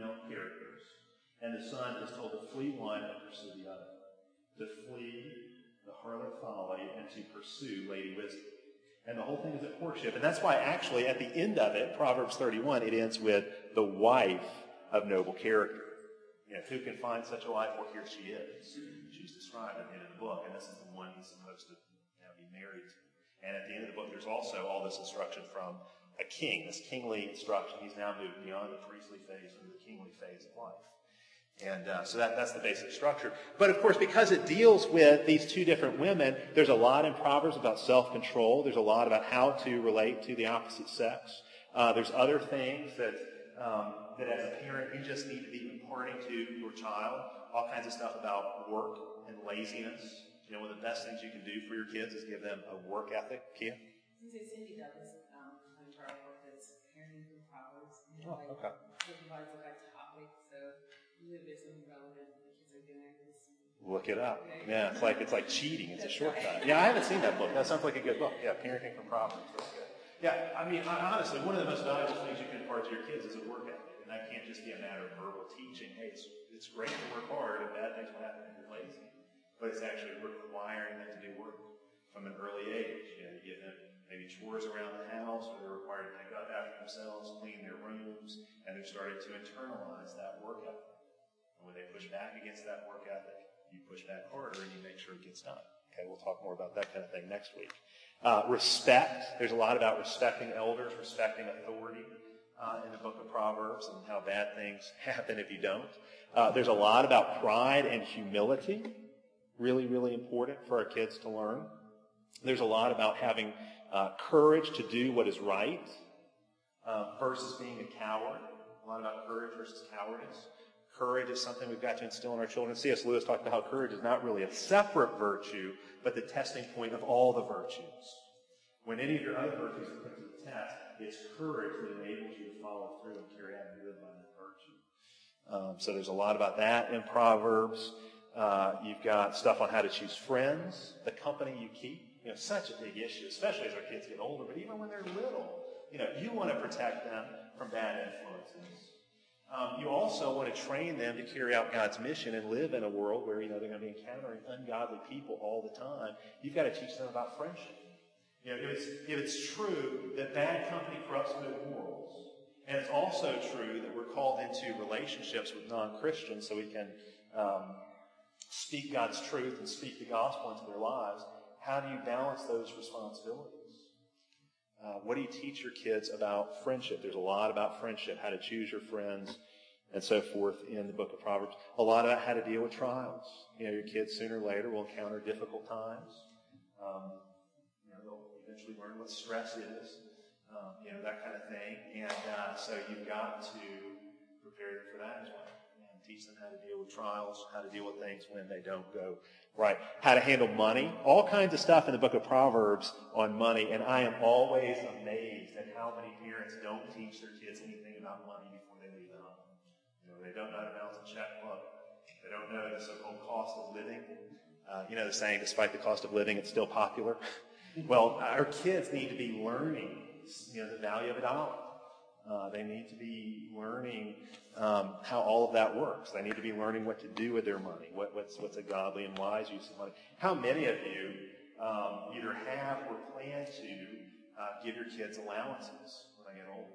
male characters. And the son is told to flee one and pursue the other. To flee the harlot folly and to pursue Lady Wisdom. And the whole thing is a courtship. And that's why actually at the end of it, Proverbs thirty-one, it ends with the wife of noble character. You know, who can find such a wife? Well, here she is. She's described at the end of the book, and this is the one he's supposed to, you know, be married to. And at the end of the book, there's also all this instruction from a king, this kingly instruction. He's now moved beyond the priestly phase into the kingly phase of life. And uh, so that, that's the basic structure. But of course, because it deals with these two different women, there's a lot in Proverbs about self-control. There's a lot about how to relate to the opposite sex. Uh, there's other things that um, that as a parent you just need to be imparting to your child. All kinds of stuff about work and laziness. You know, one of the best things you can do for your kids is give them a work ethic. Kia? Cindy Douglas, um, on her book that's Parenting from Proverbs. And Oh, like, okay. It provides like a topic, so if there's something relevant that the kids are doing, just Look it up. Yeah, it's like it's like cheating. It's a shortcut. Yeah, I haven't seen that book. That sounds like a good book. Yeah, Parenting from Proverbs. That's good. Yeah, I mean, I, honestly, one of the most valuable things you can impart to your kids is a work ethic. And that can't just be a matter of verbal teaching. Hey, it's, it's great to work hard and bad things will happen if you're lazy. But it's actually requiring them to do work from an early age. You know, you give them maybe chores around the house, or they're required to pick up after themselves, clean their rooms, and they're starting to internalize that work ethic. And when they push back against that work ethic, you push back harder and you make sure it gets done. Okay, we'll talk more about that kind of thing next week. Uh, respect. There's a lot about respecting elders, respecting authority uh, in the book of Proverbs, and how bad things happen if you don't. Uh, there's a lot about pride and humility. Really, really important for our kids to learn. There's a lot about having uh, courage to do what is right uh, versus being a coward. A lot about courage versus cowardice. Courage is something we've got to instill in our children. C S Lewis talked about how courage is not really a separate virtue, but the testing point of all the virtues. When any of your other virtues are put to the test, it's courage that enables you to follow through and carry out and live by that virtue. Um, so there's a lot about that in Proverbs. Uh, you've got stuff on how to choose friends, the company you keep. You know, such a big issue, especially as our kids get older, but even when they're little. You know, you want to protect them from bad influences. Um, you also want to train them to carry out God's mission and live in a world where, you know, they're going to be encountering ungodly people all the time. You've got to teach them about friendship. You know, if it's, if it's true that bad company corrupts good morals, and it's also true that we're called into relationships with non-Christians so we can um, speak God's truth and speak the gospel into their lives, how do you balance those responsibilities? Uh, what do you teach your kids about friendship? There's a lot about friendship, how to choose your friends, and so forth in the book of Proverbs. A lot about how to deal with trials. You know, your kids sooner or later will encounter difficult times. Um, you know, they'll eventually learn what stress is, um, you know, that kind of thing. And uh, so you've got to prepare them for that as well. And teach them how to deal with trials, how to deal with things when they don't go right. How to handle money. All kinds of stuff in the book of Proverbs on money. And I am always amazed at how many parents don't teach their kids anything about money before they leave the home. You know, they don't know how to balance a checkbook. They don't know the so-called cost of living. Uh, you know the saying, despite the cost of living, it's still popular. Well, our kids need to be learning, you know, the value of a dollar. Uh, they need to be learning um, how all of that works. They need to be learning what to do with their money, what, what's, what's a godly and wise use of money. How many of you um, either have or plan to uh, give your kids allowances when they get older?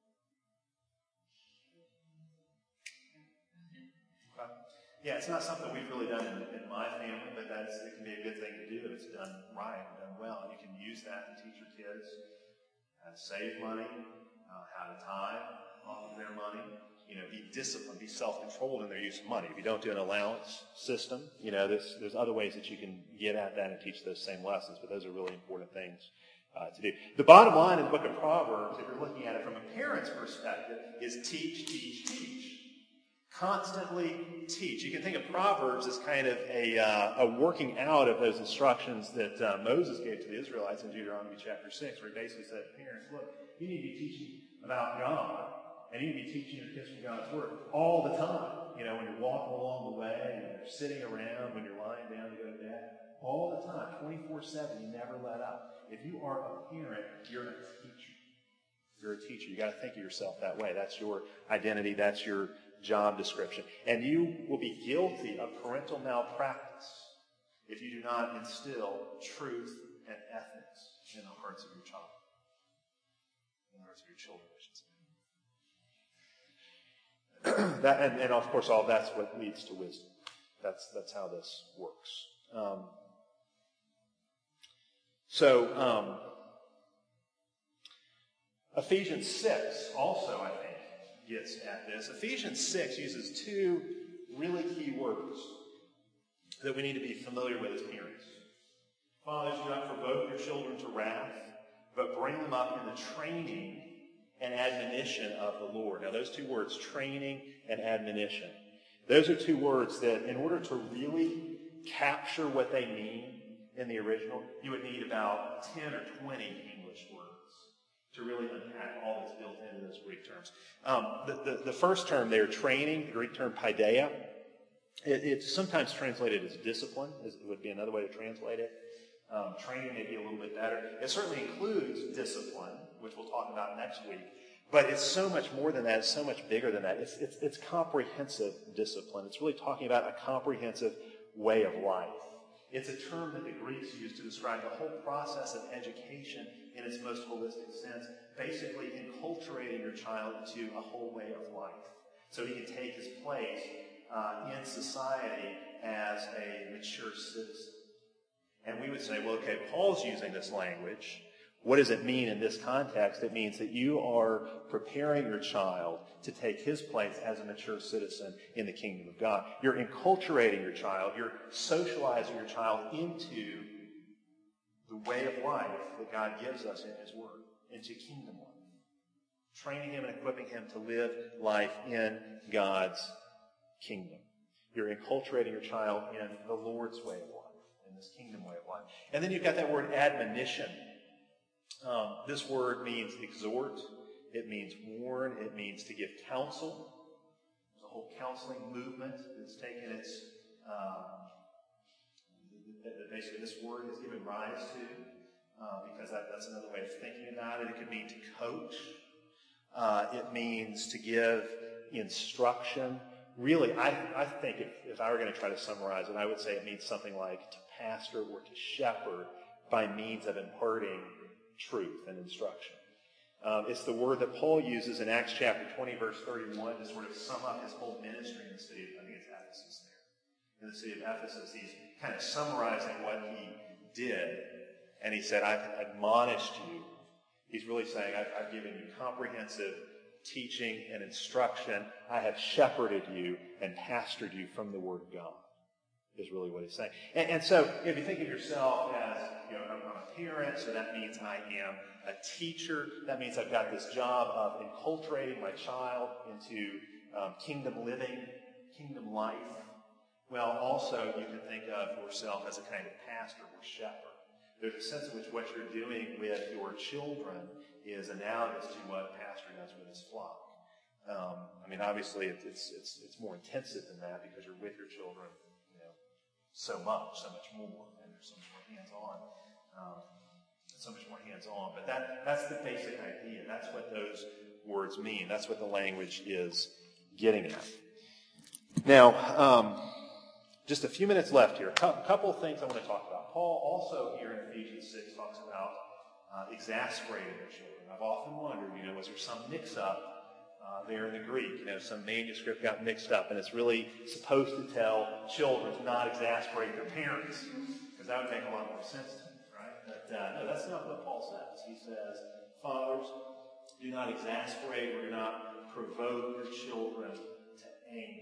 Okay. Yeah, it's not something we've really done in, in my family, but that's, it can be a good thing to do if it's done right and done well. And you can use that to teach your kids how to save money, Uh, how to time off of their money, you know, be disciplined, be self-controlled in their use of money. If you don't do an allowance system, you know, there's, there's other ways that you can get at that and teach those same lessons, but those are really important things uh, to do. The bottom line in the book of Proverbs, if you're looking at it from a parent's perspective, is teach, teach, teach. Constantly teach. You can think of Proverbs as kind of a, uh, a working out of those instructions that uh, Moses gave to the Israelites in Deuteronomy chapter six, where he basically said, parents, look, you need to be teaching about God, and you need to be teaching your kids from God's Word all the time. You know, when you're walking along the way, when you're sitting around, when you're lying down to go to bed, all the time, twenty-four seven, you never let up. If you are a parent, you're a teacher. You're a teacher. You got to think of yourself that way. That's your identity. That's your job description. And you will be guilty of parental malpractice if you do not instill truth and ethics in the hearts of your child. In the hearts of your children, I should say. that, and, and of course, all that's what leads to wisdom. That's, that's how this works. Um, so, um, Ephesians six also, I think, gets at this. Ephesians six uses two really key words that we need to be familiar with as parents. Fathers, do not provoke your children to wrath, but bring them up in the training and admonition of the Lord. Now, those two words, training and admonition, those are two words that, in order to really capture what they mean in the original, you would need about ten or twenty English words to really unpack all that's built into those Greek terms. Um, the, the, the first term there, training, the Greek term paideia, it, it's sometimes translated as discipline, as it would be another way to translate it. Um, training may be a little bit better. It certainly includes discipline, which we'll talk about next week. But it's so much more than that. It's so much bigger than that. It's, it's, it's comprehensive discipline. It's really talking about a comprehensive way of life. It's a term that the Greeks used to describe the whole process of education in its most holistic sense, basically enculturating your child into a whole way of life so he can take his place uh, in society as a mature citizen. And we would say, well, okay, Paul's using this language. What does it mean in this context? It means that you are preparing your child to take his place as a mature citizen in the kingdom of God. You're enculturating your child. You're socializing your child into the way of life that God gives us in his word, into kingdom life. Training him and equipping him to live life in God's kingdom. You're enculturating your child in the Lord's way of life, in this kingdom way of life. And then you've got that word admonition. Um, this word means exhort. It means warn. It means to give counsel. There's a whole counseling movement that's taken its, um, that basically this word has given rise to, uh, because that, that's another way of thinking about it. It could mean to coach. Uh, it means to give instruction. Really, I, I think if, if I were going to try to summarize it, I would say it means something like to pastor or to shepherd by means of imparting truth and instruction. Um, it's the word that Paul uses in Acts chapter twenty, verse thirty-one, to sort of sum up his whole ministry in the city of, I think it's Ephesus there. In the city of Ephesus, he's kind of summarizing what he did. And he said, I've admonished you. He's really saying, I've, I've given you comprehensive teaching and instruction. I have shepherded you and pastored you from the word of God, is really what he's saying. And, and so, if you think of yourself as, you know, I'm a parent, so that means I am a teacher. That means I've got this job of enculturating my child into um, kingdom living, kingdom life. Well, also, you can think of yourself as a kind of pastor or shepherd. There's a sense in which what you're doing with your children is analogous to what a pastor does with his flock. Um, I mean, obviously, it's, it's it's it's more intensive than that because you're with your children, you know, so much, so much more, and there's so much more hands-on, um, so much more hands-on. But that that's the basic idea. That's what those words mean. That's what the language is getting at. Now, um, just a few minutes left here. A couple of things I want to talk about. Paul also here in Ephesians six talks about uh, exasperating their children. I've often wondered, you know, was there some mix-up uh, there in the Greek? You know, some manuscript got mixed up, and it's really supposed to tell children to not exasperate their parents, because that would make a lot more sense to me, right? But uh, no, that's not what Paul says. He says, fathers, do not exasperate or do not provoke your children to anger.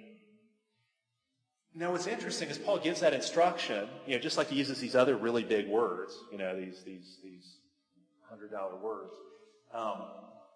Now, what's interesting is Paul gives that instruction, you know, just like he uses these other really big words, you know, these these these hundred dollar words, um,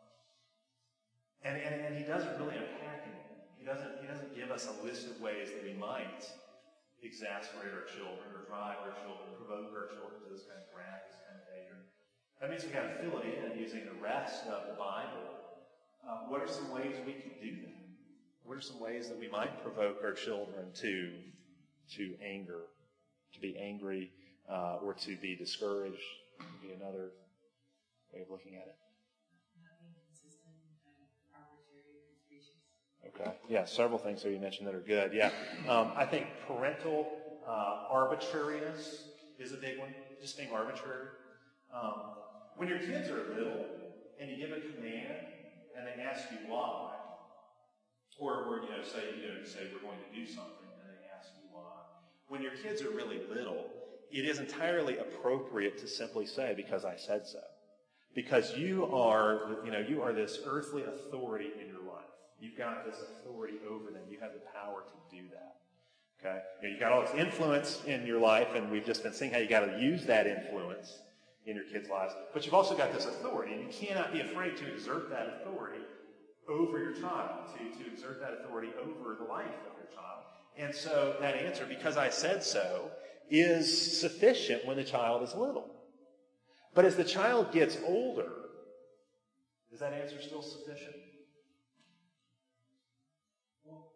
and, and and he doesn't really unpack it. He doesn't he doesn't give us a list of ways that we might exasperate our children or drive our children, provoke our children to this kind of wrath, this kind of anger. That means we got to fill it in using the rest of the Bible. Uh, what are some ways we can do that? What are some ways that we might provoke our children to to anger, to be angry, uh, or to be discouraged? Would be another way of looking at it. Not being consistent and arbitrary and capricious. Okay. Yeah, several things that you mentioned that are good. Yeah. Um, I think parental uh, arbitrariness is a big one, just being arbitrary. Um, when your kids are little and you give a command and they ask you why, or, or you know, say, you know, say we're going to do something and they ask you why. When your kids are really little, it is entirely appropriate to simply say, because I said so. Because you are, you know, you are this earthly authority in your life. You've got this authority over them. You have the power to do that. Okay? You know, you've got all this influence in your life, and we've just been seeing how you got to use that influence in your kids' lives. But you've also got this authority, and you cannot be afraid to exert that authority over your child, to, to exert that authority over the life of your child. And so that answer, because I said so, is sufficient when the child is little. But as the child gets older, is that answer still sufficient? Well,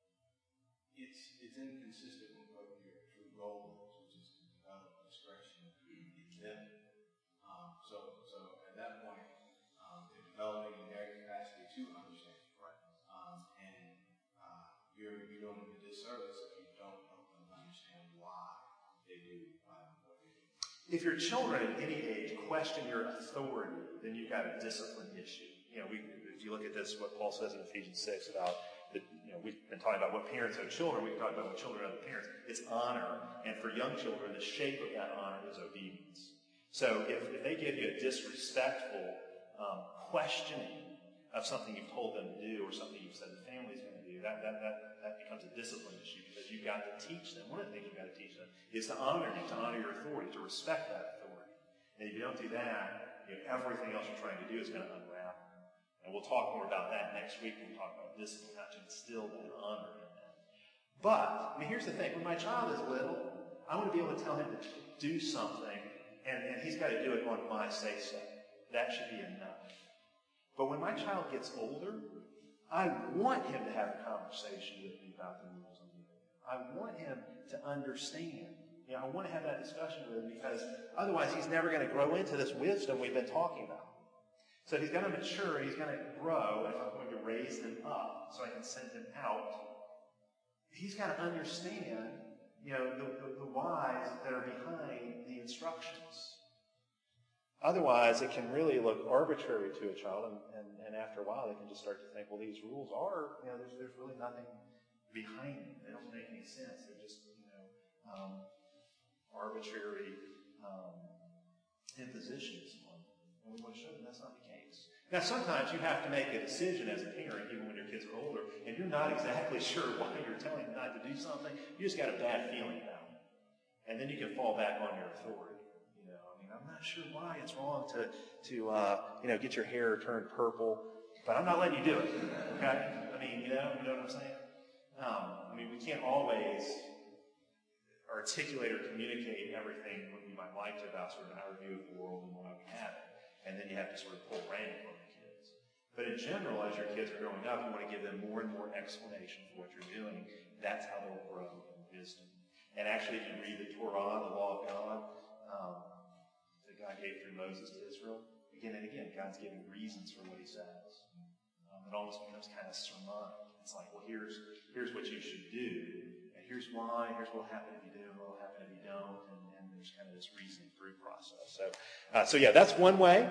it's it's inconsistent with what your true goal is, which is to develop discretion in them. Um, so, so at that point, um, they're developing their capacity to understand. Right. Um, and uh, you're you're doing them a disservice if you don't help them understand why they do uh, what they do. If your children at any age question your authority, then you've got a discipline issue. You know, we, if you look at this, what Paul says in Ephesians six about, the, you know, we've been talking about what parents owe children. We've talked about what children owe parents. It's honor. And for young children, the shape of that honor is obedience. So if, if they give you a disrespectful um, questioning of something you've told them to do or something you've said the family's going to do, that, that, that, that becomes a discipline issue because you've got to teach them. One of the things you've got to teach them is to honor you, to honor your authority, to respect that authority. And if you don't do that, you know, everything else you're trying to do is going to unravel. And we'll talk more about that next week when we talk about discipline, how to instill that honor in them. But, I mean, here's the thing. When my child is little, I want to be able to tell him to do something, and, and he's got to do it on my say-so. That should be enough. But when my child gets older, I want him to have a conversation with me about the rules of the game. I want him to understand. You know, I want to have that discussion with him because otherwise he's never going to grow into this wisdom we've been talking about. So he's going to mature, he's going to grow, and if I'm going to raise him up so I can send him out, he's got to understand, you know, the, the, the whys that are behind the instructions. Otherwise, it can really look arbitrary to a child, and, and, and after a while, they can just start to think, well, these rules are, you know, there's, there's really nothing behind them. They don't make any sense. They're just, you know, um, arbitrary um, impositions on them. And we want to show them that's not the case. Now, sometimes you have to make a decision as a parent, even when your kids are older, and you're not exactly sure why you're telling them not to do something. You just got a bad feeling about it. And then you can fall back on your authority. You know, I mean, I'm not sure why it's wrong to, to uh, you know, get your hair turned purple, but I'm not letting you do it. Okay? I mean, you know, you know what I'm saying? Um, I mean, we can't always articulate or communicate everything what we might like to about sort of our view of the world and why we have it. And then you have to sort of pull rank on the kids. But in general, as your kids are growing up, you want to give them more and more explanation for what you're doing. That's how they'll grow in wisdom. And actually, if you read the Torah, the law of God, um, that God gave through Moses to Israel, again and again, God's giving reasons for what he says. Um, it almost becomes kind of sermonic. It's like, well, here's here's what you should do, and here's why, here's what will happen if you do, and what will happen if you don't, and, and there's kind of this reasoning through process. So, uh, so yeah, that's one way.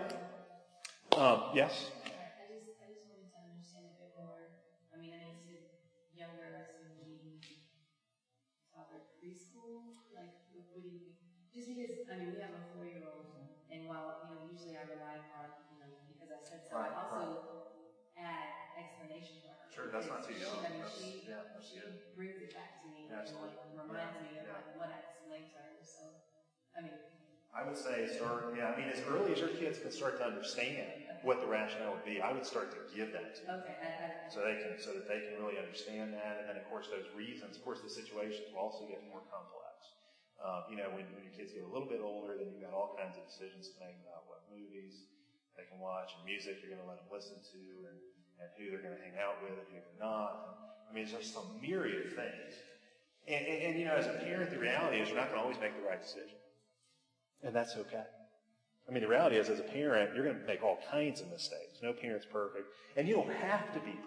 Um, yes? I just, I just wanted to understand a bit more. I mean, I know you said younger, so maybe toddler preschool. Like, what do you? Just because I mean, we have a four-year-old, and while you know, usually I rely upon you know because I said so. Right, I also right. add explanation for her. Sure, that's not too young. I mean, That's, she, yeah, that's she good. brings it back to me Absolutely. and like, reminds Yeah, me of yeah. like, what I explained to her. So, I mean. I would say start, yeah, I mean, as early as your kids can start to understand what the rationale would be, I would start to give that to them. Okay. I, I, So they can, so that they can really understand that. And then, of course, those reasons, of course, the situations will also get more complex. Um, you know, when, when your kids get a little bit older, then you've got all kinds of decisions to make about what movies they can watch and music you're going to let them listen to and, and who they're going to hang out with and who they're not. I mean, there's just a myriad of things. And, and, and, you know, as a parent, the reality is you're not going to always make the right decision. And that's okay. I mean, the reality is, as a parent, you're going to make all kinds of mistakes. No parent's perfect. And you don't have to be perfect.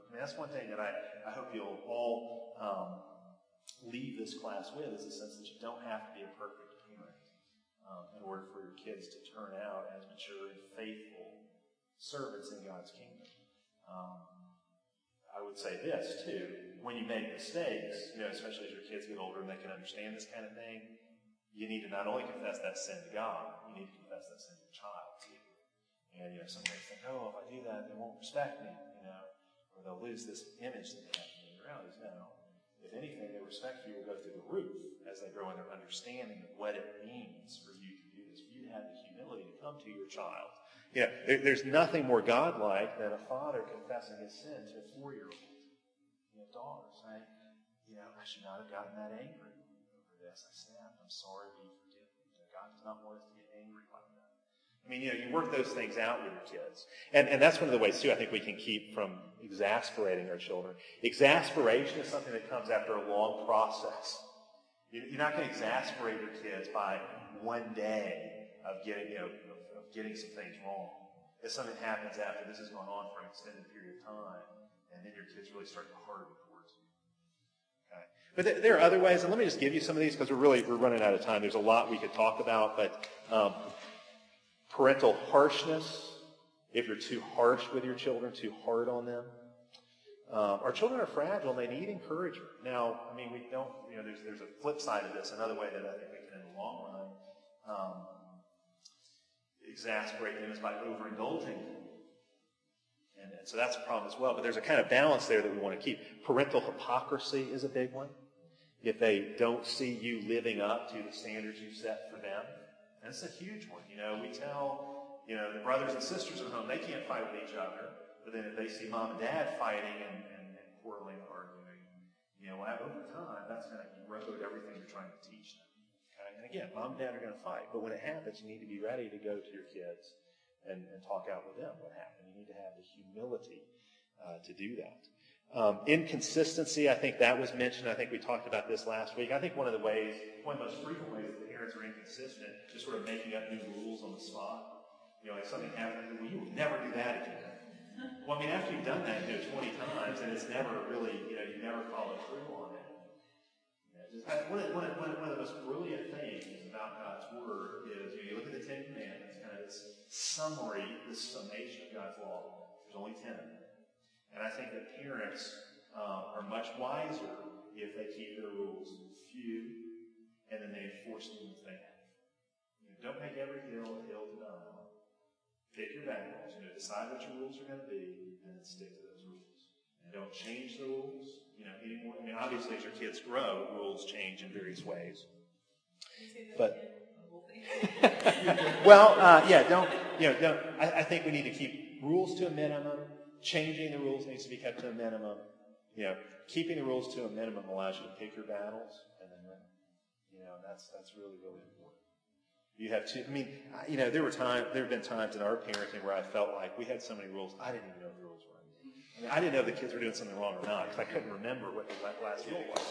I mean, that's one thing that I, I hope you'll all um, leave this class with, is the sense that you don't have to be a perfect parent um, in order for your kids to turn out as mature and faithful servants in God's kingdom. Um, I would say this, too. When you make mistakes, you know, especially as your kids get older and they can understand this kind of thing, you need to not only confess that sin to God, you need to confess that sin to your child, too. And, you know, some parents think, oh, if I do that, they won't respect me, you know, or they'll lose this image that they have of me. The reality is, no. If anything, their respect for you will go through the roof as they grow in their understanding of what it means for you to do this, for you to have the humility to come to your child. You know, there, there's nothing more godlike than a father confessing his sin to a four-year-old. You know, daughter saying, you know, I should not have gotten that angry over this. I snapped. I'm sorry. Be forgiven. You know, God does not want us to get angry like that. I mean, you know, you work those things out with your kids. And, and that's one of the ways, too, I think we can keep from exasperating our children. Exasperation is something that comes after a long process. You're not going to exasperate your kids by one day of getting, you know, of getting some things wrong. It's something that happens after this has gone on for an extended period of time, and then your kids really start to harden towards you. Okay. But th- there are other ways, and let me just give you some of these because we're really we're running out of time. There's a lot we could talk about, but um, parental harshness. If you're too harsh with your children, too hard on them. Um, our children are fragile and they need encouragement. Now, I mean, we don't, you know, there's there's a flip side of this. Another way that I think we can, in the long run, um, exasperate them is by overindulging them. And, and so that's a problem as well. But there's a kind of balance there that we want to keep. Parental hypocrisy is a big one. If they don't see you living up to the standards you set for them, and it's a huge one. You know, we tell, you know, the brothers and sisters at home, they can't fight with each other. But then if they see mom and dad fighting and, and, and quarreling and arguing, you know, over time, that's going to erode everything you're trying to teach them. Okay? And again, mom and dad are going to fight. But when it happens, you need to be ready to go to your kids and, and talk out with them what happened. You need to have the humility uh, to do that. Um, inconsistency, I think that was mentioned. I think we talked about this last week. I think one of the ways, one of the most frequent ways that parents are inconsistent, just sort of making up new rules on the spot. You know, like something happens, well, you will never do that again. Well, I mean, after you've done that, you know, twenty times, and it's never really, you know, you never follow through on it. You know, just, one, of, one, of, one of the most brilliant things about God's Word is, you know, you look at the Ten Commandments, kind of this summary, this summation of God's law. There's only ten of them. And I think that parents um, are much wiser if they keep their rules few, and then they enforce them if they have. You know, don't make every hill a hill to die on. Pick your battles, you know, decide what your rules are going to be, and then stick to those rules. And don't change the rules, you know, anymore. I mean, obviously, as your kids grow, rules change in various ways. But, well, uh, yeah, don't, you know, don't, I, I think we need to keep rules to a minimum. Changing the rules needs to be kept to a minimum. You know, keeping the rules to a minimum allows you to pick your battles, and then win. You know, that's, that's really, really important. You have to, I mean, you know, there were times, there have been times in our parenting where I felt like we had so many rules, I didn't even know the rules were. I mean, I didn't know the kids were doing something wrong or not, because I couldn't remember what the last rule was.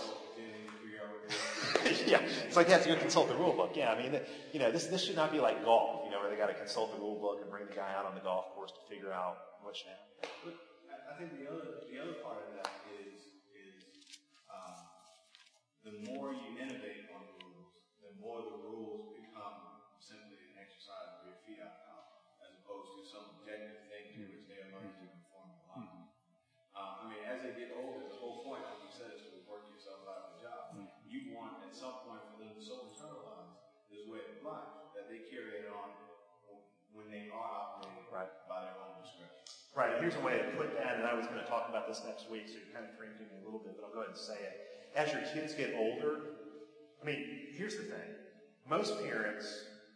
Yeah, it's like, yes, you consult the rule book. Yeah, I mean, you know, this this should not be like golf, you know, where they got to consult the rule book and bring the guy out on the golf course to figure out what should happen. But I think the other the other part of that is is um, the more you innovate on the rules, the more the rules become simply an exercise of your feet out now, as opposed to some objective thing to which they are learning to conform their life. Uh, I mean, as they get older, the whole point, like you said, is to work yourself out of the job. Mm-hmm. You want, at some point, for them to so internalize this way of life that they carry it on when they are operating right. by their own discretion. Right, and here's a way to put that, and I was going to talk about this next week, so you're kind of preempting me a little bit, but I'll go ahead and say it. As your kids get older, I mean, here's the thing. Most parents,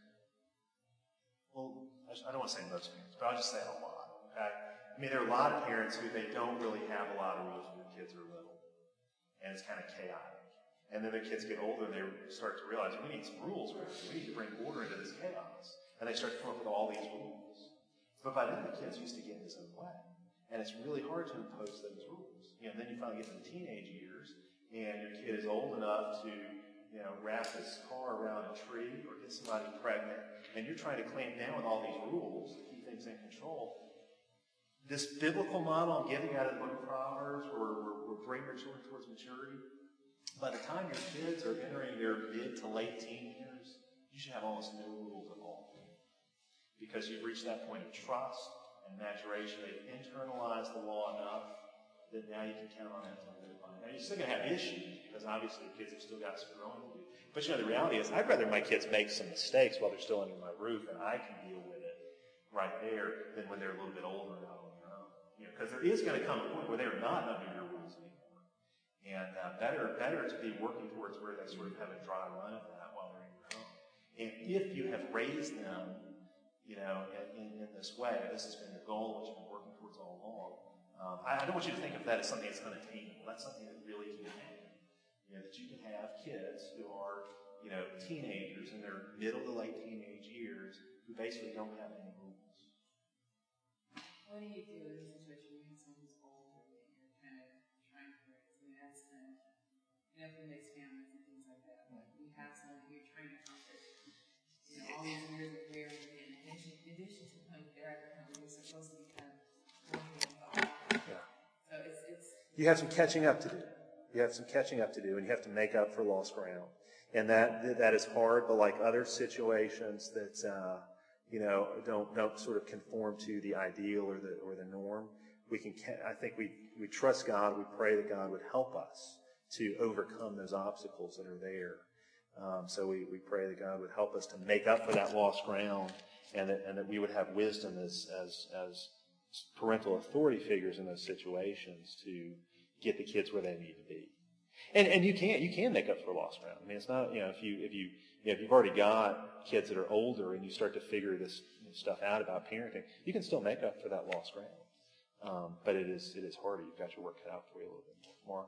well, I don't want to say most parents, but I'll just say a lot, okay? I mean, there are a lot of parents who they don't really have a lot of rules when their kids are little, and it's kind of chaotic. And then their kids get older, and they start to realize, we need some rules. We need to bring order into this chaos. And they start to come up with all these rules. But by then, the kids used to get in his own way. And it's really hard to impose those rules. You know, then you finally get to the teenage years, and your kid is old enough to, you know, wrap his car around a tree or get somebody pregnant, and you're trying to clamp down with all these rules to keep things in control. this biblical model I'm giving out of the book of Proverbs, where we're bring your children towards maturity, by the time your kids are entering their mid to late teen years, you should have almost no rules at all. Because you've reached that point of trust and maturation. They've internalized the law enough that now you can count on that to live by. Now, you're still going to have issues, because obviously the kids have still got some growing to do. But, you know, the reality is, I'd rather my kids make some mistakes while they're still under my roof, and I can deal with it right there, than when they're a little bit older and out on their own. You know, because there is going to come a point where they're not under your rules anymore. And uh, better, better to be working towards where they sort of have a dry run of that while they're in your home. And if you have raised them, you know, in, in this way, this has been your goal, what you've been working towards all along, Um, I, I don't want you to think of that as something that's unattainable. That's something that really can happen. You know, that you can have kids who are, you know, teenagers in their middle to late teenage years who basically don't have any rules. What do you do in a situation when someone's older and you're kind of trying to raise? I mean, that's kind of, you know, for mixed families and things like that. But you have someone who you're trying to comfort, you know, all these years of wear and tear. In addition, in addition to when they're at the point where you're supposed to be kind of working involved. So it's, it's You have some catching up to do. You have some catching up to do, and you have to make up for lost ground. And that that is hard, but like other situations that uh, you know don't don't sort of conform to the ideal or the or the norm, we can. I think we we trust God. We pray that God would help us to overcome those obstacles that are there. Um, so we, we pray that God would help us to make up for that lost ground, and that and that we would have wisdom as as as parental authority figures in those situations to get the kids where they need to be. And and you can you can make up for lost ground. I mean, it's not, you know, if you if you, you know, if you've already got kids that are older and you start to figure this stuff out about parenting, you can still make up for that lost ground. Um, but it is it is harder. You've got your work cut out for you a little bit more.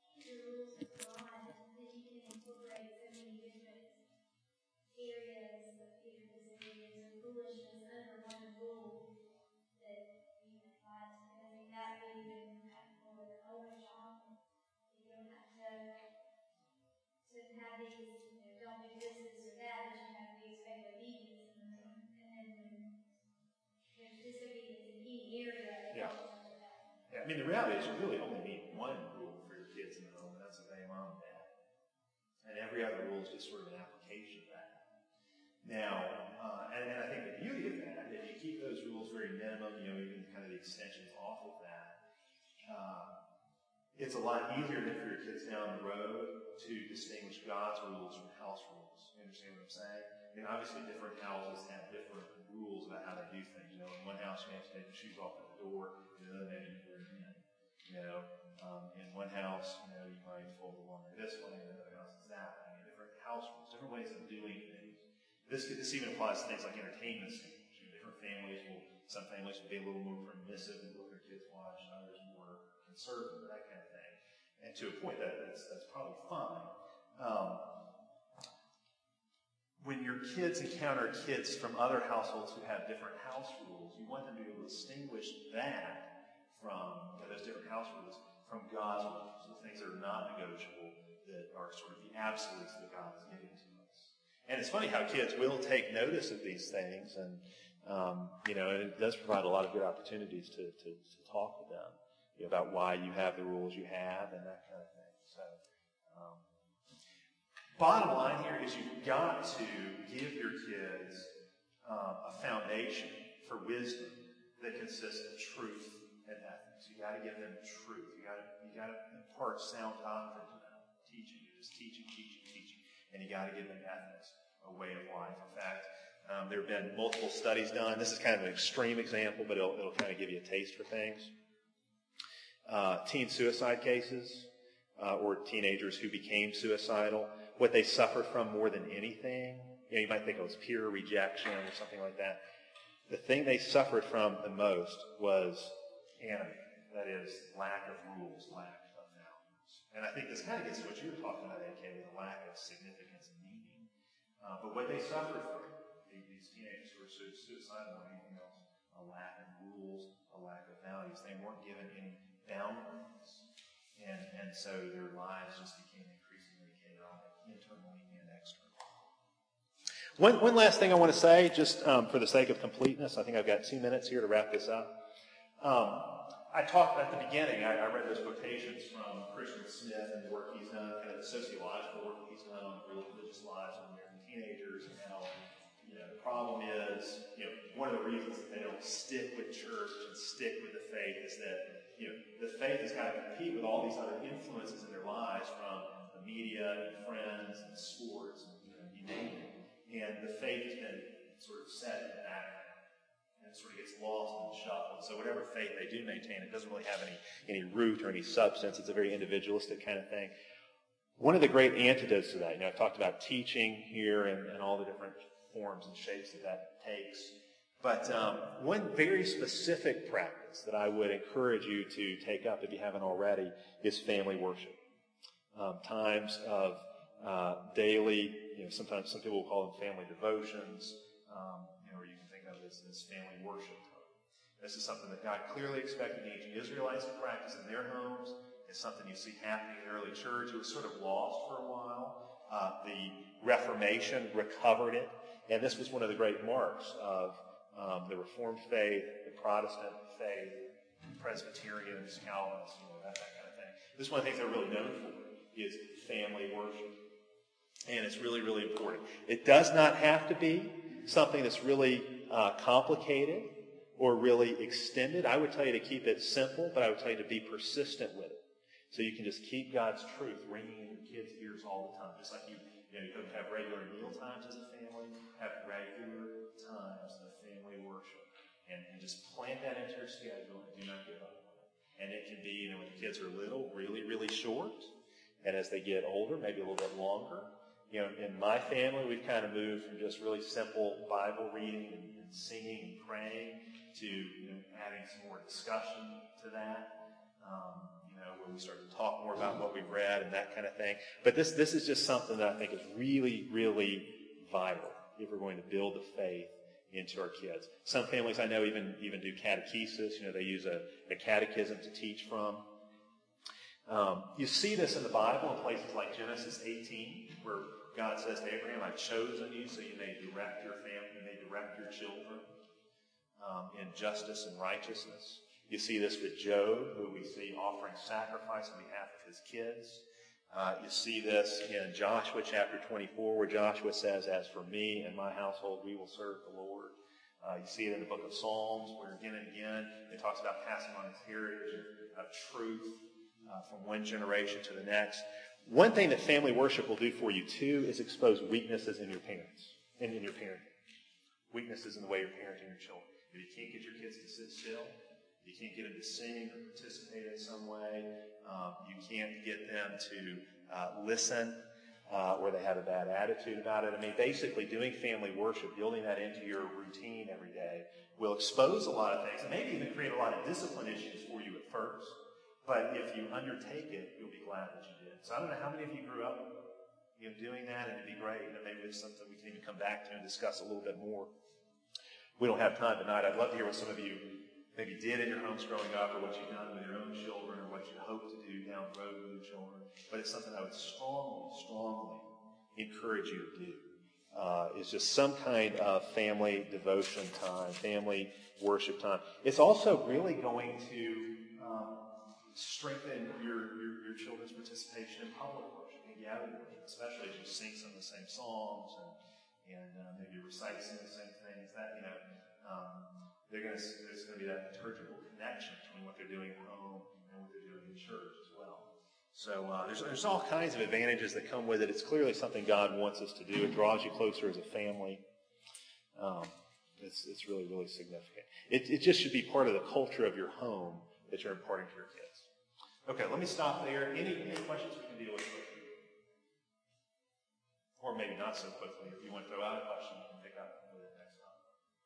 I mean, the reality is you really only need one rule for your kids in the home, and that's obey mom and dad. And every other rule is just sort of an application of that. Now, uh, and, and I think the beauty of that, if you keep those rules very minimum, you know, even kind of the extensions off of that, uh, it's a lot easier than for your kids down the road to distinguish God's rules from house rules. You understand what I'm saying? I mean, obviously different houses have different rules about how they do things. You know, in one house you have to take your shoes off at the door, in another maybe you wear them in. You know, um, in one house, you know, you might fold the laundry this way, in another house it's that way. I mean, different house rules, different ways of doing things. This could, this even applies to things like entertainment scenes. You know, different families will, some families will be a little more permissive with what their kids watch, others more conservative, that kind of thing. And to a point, that that's, that's probably fine. Um, when your kids encounter kids from other households who have different house rules, you want them to be able to distinguish that from, you know, those different house rules from God's rules, the things that are not negotiable, that are sort of the absolutes that God is giving to us. And it's funny how kids will take notice of these things, and um, you know, and it does provide a lot of good opportunities to, to, to talk with them, you know, about why you have the rules you have and that kind of thing. So, um, bottom line here is you've got to give your kids um, a foundation for wisdom that consists of truth and ethics. You got to give them truth. You got to you got to impart sound doctrine to them, teaching. You're just teaching, teaching, teaching, and you got to give them ethics, a way of life. In fact, um, there have been multiple studies done. This is kind of an extreme example, but it'll, it'll kind of give you a taste for things. Uh, teen suicide cases, uh, or teenagers who became suicidal, what they suffer from more than anything, you know, you might think it was peer rejection or something like that. The thing they suffered from the most was anarchy. That is, lack of rules, lack of values. And I think this kind of gets to what you were talking about, A K, with a lack of significance and meaning. Uh, but what they suffered from, these teenagers who were suicidal or anything else, a lack of rules, a lack of values. They weren't given any boundaries. And, and so their lives just became increasingly chaotic, internally and externally. One, one last thing I want to say, just um, for the sake of completeness, I think I've got two minutes here to wrap this up. Um, I talked at the beginning, I, I read those quotations from Christian Smith and the work he's done, kind of the sociological work that he's done on religious lives of American teenagers, and how, you know, the problem is, you know, one of the reasons that they don't stick with church and stick with the faith is that, you know, the faith has got to compete with all these other influences in their lives, from the media and friends and sports and, you know, you name it. And the faith has been sort of set in the background. And it sort of gets lost in the shuffle. So whatever faith they do maintain, it doesn't really have any, any root or any substance. It's a very individualistic kind of thing. One of the great antidotes to that, you know, I've talked about teaching here and, and all the different forms and shapes that that takes. But um, one very specific practice that I would encourage you to take up if you haven't already is family worship. Um, times of uh, daily, you know, sometimes some people will call them family devotions, um, you know, or you can think of it as, as family worship time. This is something that God clearly expected the ancient Israelites to practice in their homes. It's something you see happening in the early church. It was sort of lost for a while. Uh, the Reformation recovered it, and this was one of the great marks of um, the Reformed faith, the Protestant faith, Presbyterians, Calvinists, you know, that, that kind of thing. This is one of the things they're really known for, is family worship. And it's really, really important. It does not have to be something that's really uh, complicated or really extended. I would tell you to keep it simple, but I would tell you to be persistent with it. So you can just keep God's truth ringing in your kids' ears all the time. Just like you, you know, you have regular meal times as a family, have regular times of family worship. And, and just plant that into your schedule and do not give up on it. And it can be, you know, when the kids are little, really, really short. And as they get older, maybe a little bit longer. You know, in my family, we've kind of moved from just really simple Bible reading and, and singing and praying to, you know, adding some more discussion to that. Um, you know, where we start to talk more about what we've read and that kind of thing. But this this is just something that I think is really, really vital if we're going to build the faith into our kids. Some families I know even even do catechesis. You know, they use a, a catechism to teach from. Um, you see this in the Bible in places like Genesis eighteen, where God says to Abraham, "I've chosen you so you may direct your family, you may direct your children um, in justice and righteousness." You see this with Job, who we see offering sacrifice on behalf of his kids. Uh, you see this in Joshua chapter twenty-four, where Joshua says, "As for me and my household, we will serve the Lord." Uh, you see it in the book of Psalms, where again and again it talks about passing on his heritage of truth uh, from one generation to the next. One thing that family worship will do for you, too, is expose weaknesses in your parents and in your parenting. Weaknesses in the way you're parenting your children. If you can't get your kids to sit still, you can't get them to sing or participate in some way. Um, you can't get them to uh, listen, uh, or they have a bad attitude about it. I mean, basically doing family worship, building that into your routine every day, will expose a lot of things and maybe even create a lot of discipline issues for you at first. But if you undertake it, you'll be glad that you did. So I don't know how many of you grew up, you know, doing that, and it'd be great. And maybe it's something we can even come back to and discuss a little bit more. We don't have time tonight. I'd love to hear what some of you maybe did in your homes growing up, or what you've done with your own children, or what you hope to do down the road with your children. But it's something I would strongly, strongly encourage you to do. Uh, is just some kind of family devotion time, family worship time. It's also really going to um, strengthen your, your, your children's participation in public worship and gathering worship, especially as you sing some of the same songs and, and uh, maybe recite some of the same things. That, you know, um, they're going to, there's going to be that liturgical connection between what they're doing at home and what they're doing in church as well. So uh, there's there's all kinds of advantages that come with it. It's clearly something God wants us to do. It draws you closer as a family. Um, it's it's really, really significant. It it just should be part of the culture of your home that you're imparting to your kids. Okay, let me stop there. Any, any questions we can deal with quickly? Or maybe not so quickly. If you want to throw out a question, you can pick up with it next time.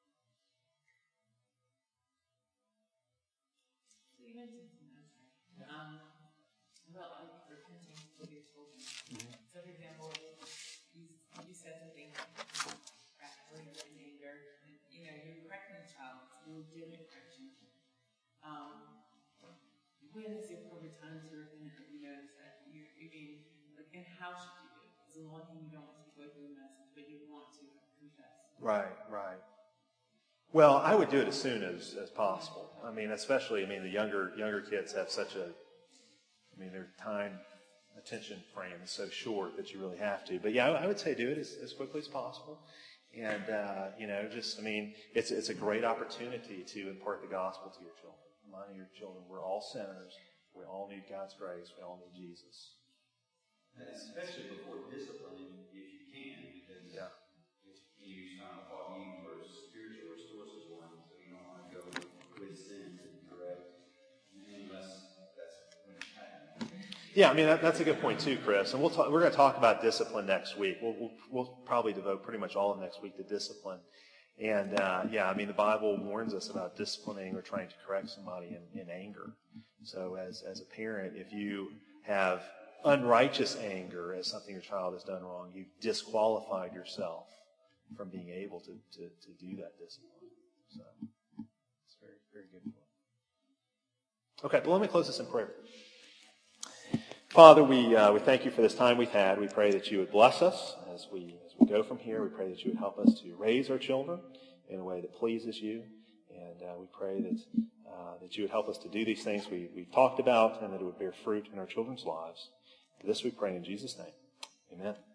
So you mentioned something, I'm sorry. Um, about like repenting for your children. Mm-hmm. So, for example, you, you said something practically or in anger, and you know, you're correcting a child, it's a legitimate correction. Um, when is the appropriate time to repent if you notice that you, you mean, like, and how should you do it? Because on one hand, you don't want to take away from the message, but you want to confess. Right, right. Well, I would do it as soon as, as possible. I mean, especially, I mean, the younger younger kids have such a, I mean, their time attention frame is so short that you really have to. But yeah, I, I would say do it as, as quickly as possible. And, uh, you know, just, I mean, it's it's a great opportunity to impart the gospel to your children. Reminding your children we're all sinners. We all need God's grace. We all need Jesus. And especially before disciplining, if you can, because Yeah. if you're trying to follow you for spiritual resources one, so you don't want to go with sin and correct, unless that's when it's happening. Yeah, I mean, that, that's a good point too, Chris. And we'll talk, we're going to talk about discipline next week. We'll, we'll, we'll probably devote pretty much all of next week to discipline. And, uh, yeah, I mean, the Bible warns us about disciplining or trying to correct somebody in, in anger. So as, as a parent, if you have unrighteous anger as something your child has done wrong, you've disqualified yourself from being able to, to, to do that discipline. So it's very, very good point. Okay, well, let me close this in prayer. Father, we uh, we thank you for this time we've had. We pray that you would bless us as we as we go from here. We pray that you would help us to raise our children in a way that pleases you, and uh, we pray that uh, that you would help us to do these things we we've talked about, and that it would bear fruit in our children's lives. This we pray in Jesus' name. Amen.